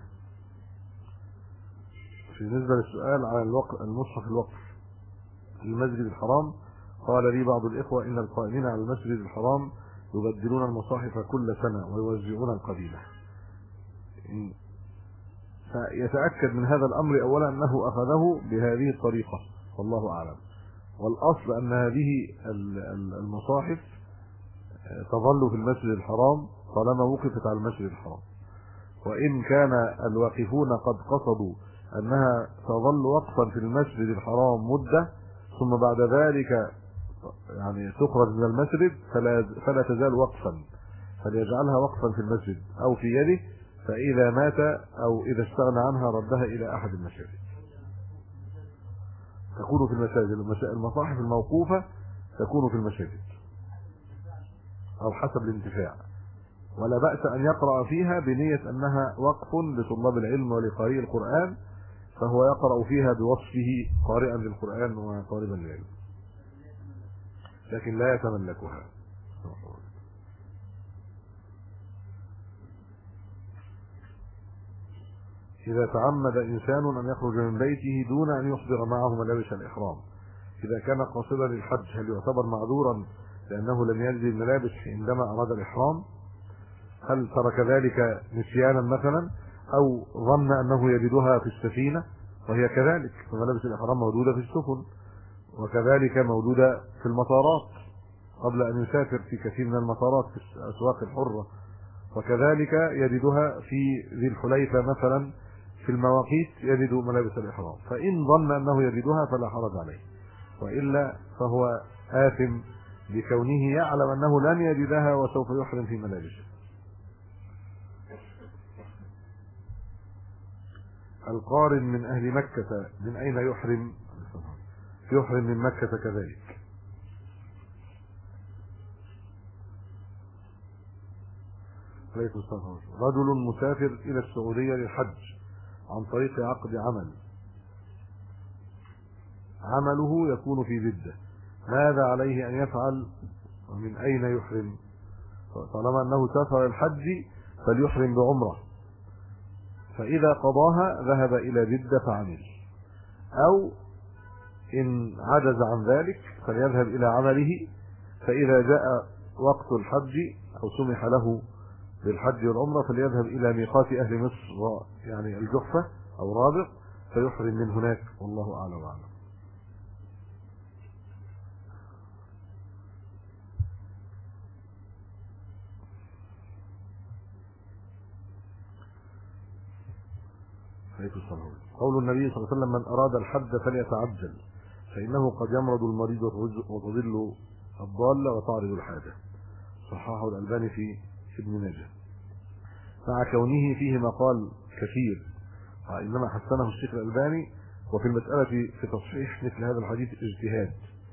بالنسبة للسؤال على الوقف المصحف الوقف في المسجد الحرام، قال لي بعض الإخوة إن القائمين على المسجد الحرام يبدلون المصاحف كل سنة ويوزعون القديمة، فيتأكد من هذا الأمر أولا أنه أخذه بهذه الطريقة والله أعلم، والأصل أن هذه المصاحف تظل في المسجد الحرام طالما وقفت على المسجد الحرام، وإن كان الواقفون قد قصدوا أنها تظل وقفا في المسجد الحرام مدة ثم بعد ذلك يعني تخرج من المسجد فلا, فلا تزال وقفا، فليجعلها وقفا في المسجد أو في يده، فإذا مات أو إذا استغنى عنها ردها إلى أحد المساجد. تكون في المساجد، المصاحف الموقوفة تكون في المساجد أو حسب الانتفاع، ولا بأس أن يقرأ فيها بنية أنها وقف لطلاب العلم ولقارئ القرآن، فهو يقرأ فيها بوصفه قارئا للقرآن وطالبا للعلم، لكن لا يتملكها. إذا تعمد إنسان أن يخرج من بيته دون أن يحضر معه ملابس الإحرام، إذا كان قاصدا للحج هل يعتبر معذورا لأنه لم يجد الملابس عندما أراد الإحرام؟ هل ترك ذلك نسيانا مثلا أو ظن أنه يجدها في السفينة وهي كذلك، فملابس الإحرام موجودة في السفن وكذلك موجودة في المطارات قبل أن يسافر في كثير من المطارات في الأسواق الحرة، وكذلك يجدها في ذي الحليفة مثلا في المواقيت يجد ملابس الإحرام، فإن ظن أنه يجدها فلا حرج عليه، وإلا فهو آثم بكونه يعلم أنه لن يجدها وسوف يحرم في ملابسه. القارن من أهل مكة من أين يحرم؟ يحرم من مكة كذلك. رجل مسافر إلى السعودية للحج عن طريق عقد عمل، عمله يكون في جدة، ماذا عليه أن يفعل ومن أين يحرم؟ طالما أنه سافر الحج فليحرم بعمرة، فإذا قضاها ذهب إلى جدة فعمل، أو إن عجز عن ذلك فليذهب إلى عمله، فإذا جاء وقت الحج أو سمح له بالحج والعمرة فليذهب إلى ميقات أهل مصر يعني الجحفة أو رابغ فيحرم من هناك، والله أعلم وأعلم. قول النبي صلى الله عليه وسلم: من أراد الحج فليتعجل فإنه قد يمرض المريض وتضل الضالة وتعرض الحاجة. صححه الألباني في ابن ماجه، مع كونه فيه مقال كثير إنما حسنه الشيخ الألباني. وفي المسألة في تصحيح مثل هذا الحديث اجتهاد.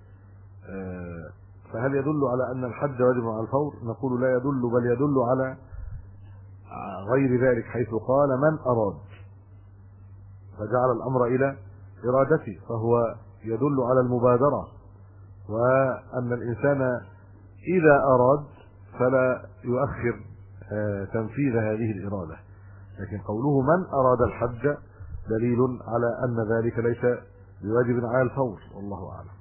فهل يدل على أن الحج واجب على الفور؟ نقول لا يدل، بل يدل على غير ذلك، حيث قال من أراد فجعل الأمر إلى إرادته، فهو يدل على المبادرة، وأن الإنسان إذا أراد فلا يؤخر تنفيذ هذه الإرادة. لكن قوله من أراد الحج دليل على أن ذلك ليس بواجب على الفور، والله أعلم.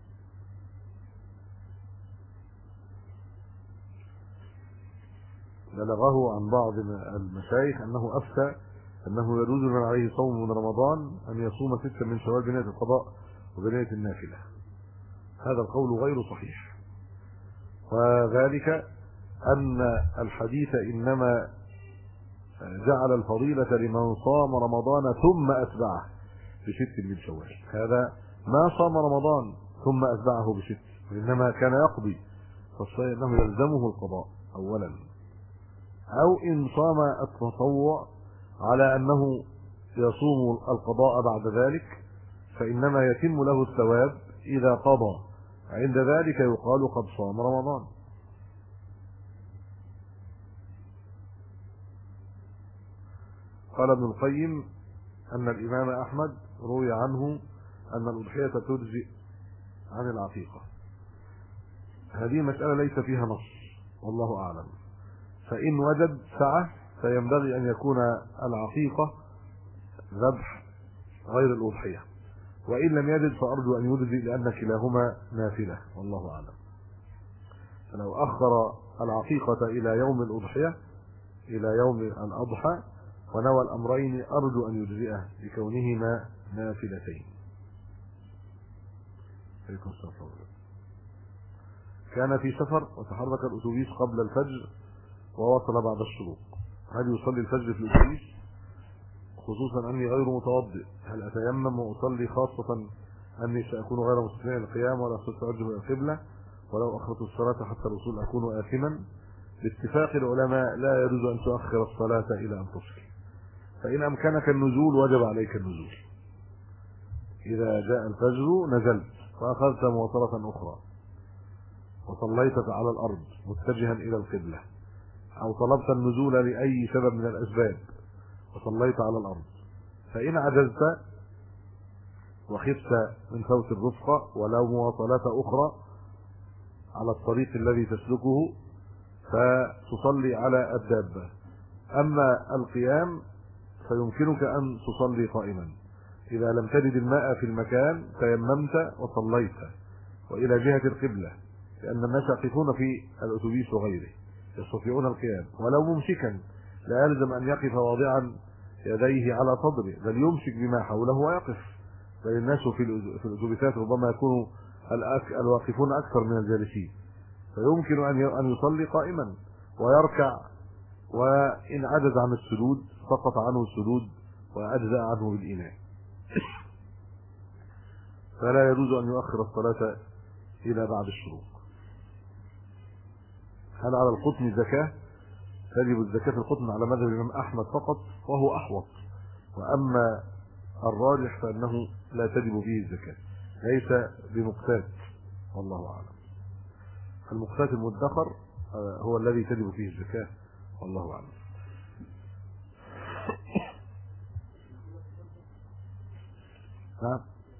بلغه عن بعض المشايخ أنه أفتى أنه يجوز من عليه صوم من رمضان أن يصوم ستة من شوال بنية القضاء وبنية النافلة. هذا القول غير صحيح، وذلك أن الحديث إنما جعل الفضيلة لمن صام رمضان ثم أتبعه بست من شوال. هذا ما صام رمضان ثم أتبعه بست، وإنما كان يقضي، فالصحيح أنه يلزمه القضاء أولا، أو إن صام التطوع على أنه يصوم القضاء بعد ذلك فإنما يتم له الثواب إذا قضى، عند ذلك يقال قد صام رمضان. قال ابن القيم أن الإمام أحمد روي عنه أن الأضحية تجزئ عن العقيقة. هذه مسألة ليس فيها نص، والله أعلم. فإن وجد سعة فينبغي أن يكون العقيقة ذبح غير الأضحية، وإن لم يجد فأرجو أن يجزئ لأن كلاهما نافلة، والله أعلم. فلو أخر العقيقة إلى يوم الأضحية إلى يوم الأضحى ونوى الأمرين أرجو أن يجزئه لكونهما نافلتين. كان في سفر وتحرك الأتوبيس قبل الفجر ووصل بعد الشروق، هل يصلي الفجر في الأتوبيس؟ خصوصا أني غير متوضئ، هل أتيمم وأصلي، خاصة أني سأكون غير مستطيع القيام ولا أستوجب إلى القبلة، ولو أخرت الصلاة حتى الوصول أكون آثما؟ باتفاق العلماء لا يجوز أن تؤخر الصلاة إلى أن تصل، فإن أمكنك النزول وجب عليك النزول. إذا جاء الفجر نزلت فأخذت مواصلة أخرى وصليت على الأرض متجها إلى القبلة، أو طلبت النزول لأي سبب من الأسباب وصليت على الأرض، فإن عجزت وخفت من فوت الرفقة ولو مواصلات أخرى على الطريق الذي تسلكه فتصلي على الدابة. أما القيام فيمكنك أن تصلي قائما، إذا لم تجد الماء في المكان تيممت وصليت وإلى جهة القبلة، لأن الناس يقفون في الأتوبيس وغيره يستطيعون القيام، ولو ممسكا لا يلزم أن يقف واضعا يديه على صدره، بل يمسك بما حوله ويقف، بل الناس في الأتوبيسات ربما يكون الواقفون أكثر من الجالسين، فيمكن أن يصلي قائما ويركع، وإن عجز عن السجود سقط عنه السجود وأجزأ عنه بالإيمان، فلا يجوز أن يؤخر الصلاة إلى بعد الشروق. هل على القطن زكاة؟ تجب الزكاة في القطن على مذهب الإمام أحمد فقط، وهو أحوط، وأما الراجح فإنه لا تجب فيه الزكاة، ليس بمقتات، والله أعلم. المقتات المدخر هو الذي تجب فيه الزكاة، والله أعلم. ها؟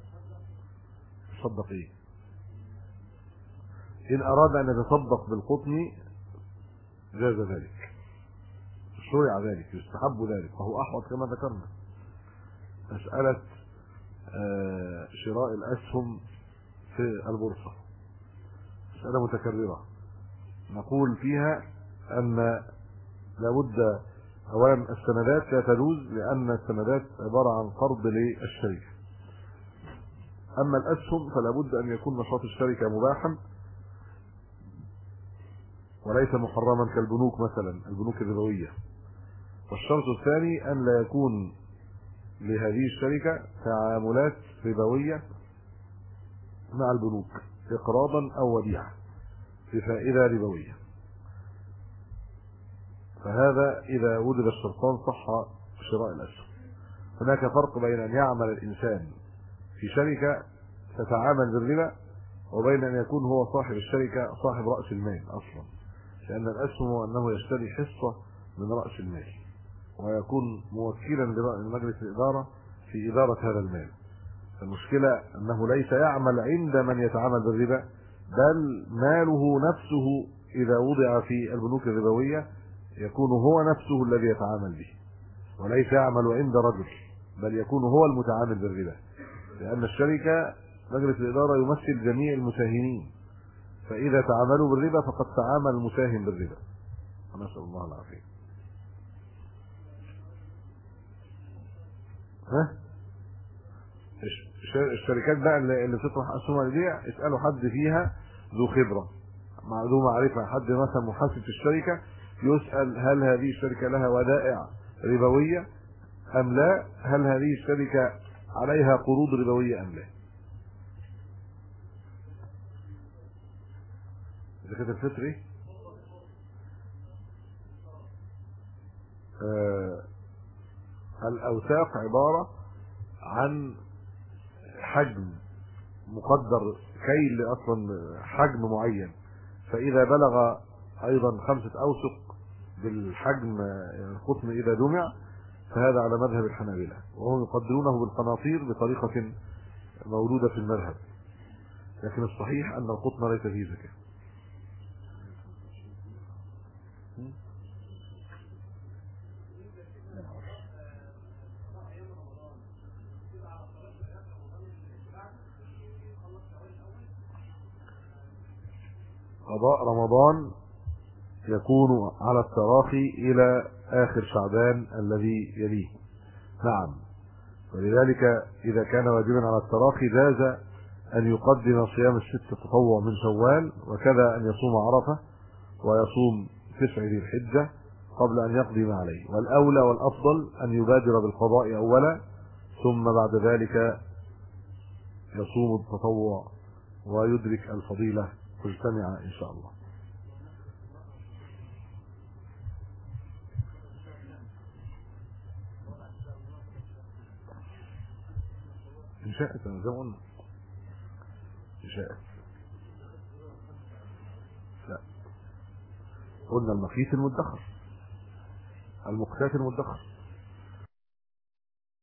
تصدق إيه؟ إن أراد أن يتصدق بالقطن جاز ذلك، شرع ذلك، يستحب ذلك، فهو أحوط كما ذكرنا. مسألة شراء الأسهم في البورصة مسألة متكررة، نقول فيها أن لابد أولا السندات لا تجوز، لأن السندات عبارة عن قرض للشركة. أما الأسهم فلا بد أن يكون نشاط الشركة مباحا وليس محرما كالبنوك مثلا، البنوك الربوية. والشرط الثاني أن لا يكون لهذه الشركة تعاملات ربوية مع البنوك، إقراضا أو وديعة بفائدة ربوية. فهذا إذا وجد الشرطان صح شراء الأسهم. هناك فرق بين أن يعمل الإنسان في شركة تتعامل بالربا وبين أن يكون هو صاحب الشركة صاحب رأس المال أصلا، لأن الأسهم هو أنه يشتري حصة من رأس المال ويكون موكلا لمجلس الإدارة في إدارة هذا المال. المشكلة أنه ليس يعمل عند من يتعامل بالربا، بل ماله نفسه إذا وضع في البنوك الربوية يكون هو نفسه الذي يتعامل به، وليس يعمل عند رجل، بل يكون هو المتعامل بالربا، لأن الشركة مجلس الإدارة يمثل جميع المساهمين، فإذا تعاملوا بالربا فقد تعامل المساهم بالربا، ونسأل الله العافية. ها الشركات بقى اللي بتطرح اسهم البيع اسالوا حد فيها ذو خبره ذو معرفه، حد مثلا محاسب في الشركه، يسال هل هذه الشركه لها ودائع ربويه ام لا، هل هذه الشركه عليها قروض ربويه ام لا. زكاة الفطر ايه؟ آه الاوثاق عباره عن حجم مقدر، كيل اصلا حجم معين، فاذا بلغ ايضا خمسة اوسق بالحجم القطن اذا جمع فهذا على مذهب الحنابلة، وهم يقدرونه بالقناطير بطريقة موجودة في المذهب، لكن الصحيح ان القطن ليس فيه زكاة. قضاء رمضان يكون على التراخي إلى آخر شعبان الذي يليه، نعم، ولذلك إذا كان واجبا على التراخي جاز أن يقدم صيام الست تطوع من شوال، وكذا أن يصوم عرفة ويصوم تسع ذي الحجة قبل أن يقدم عليه، والأولى والأفضل أن يبادر بالقضاء أولا ثم بعد ذلك يصوم التطوع ويدرك الفضيلة تجتمع إن شاء الله. إن شاءت أنا زي ما قلنا إن شاءت، لا قلنا المقيت المدخر المقتات المدخر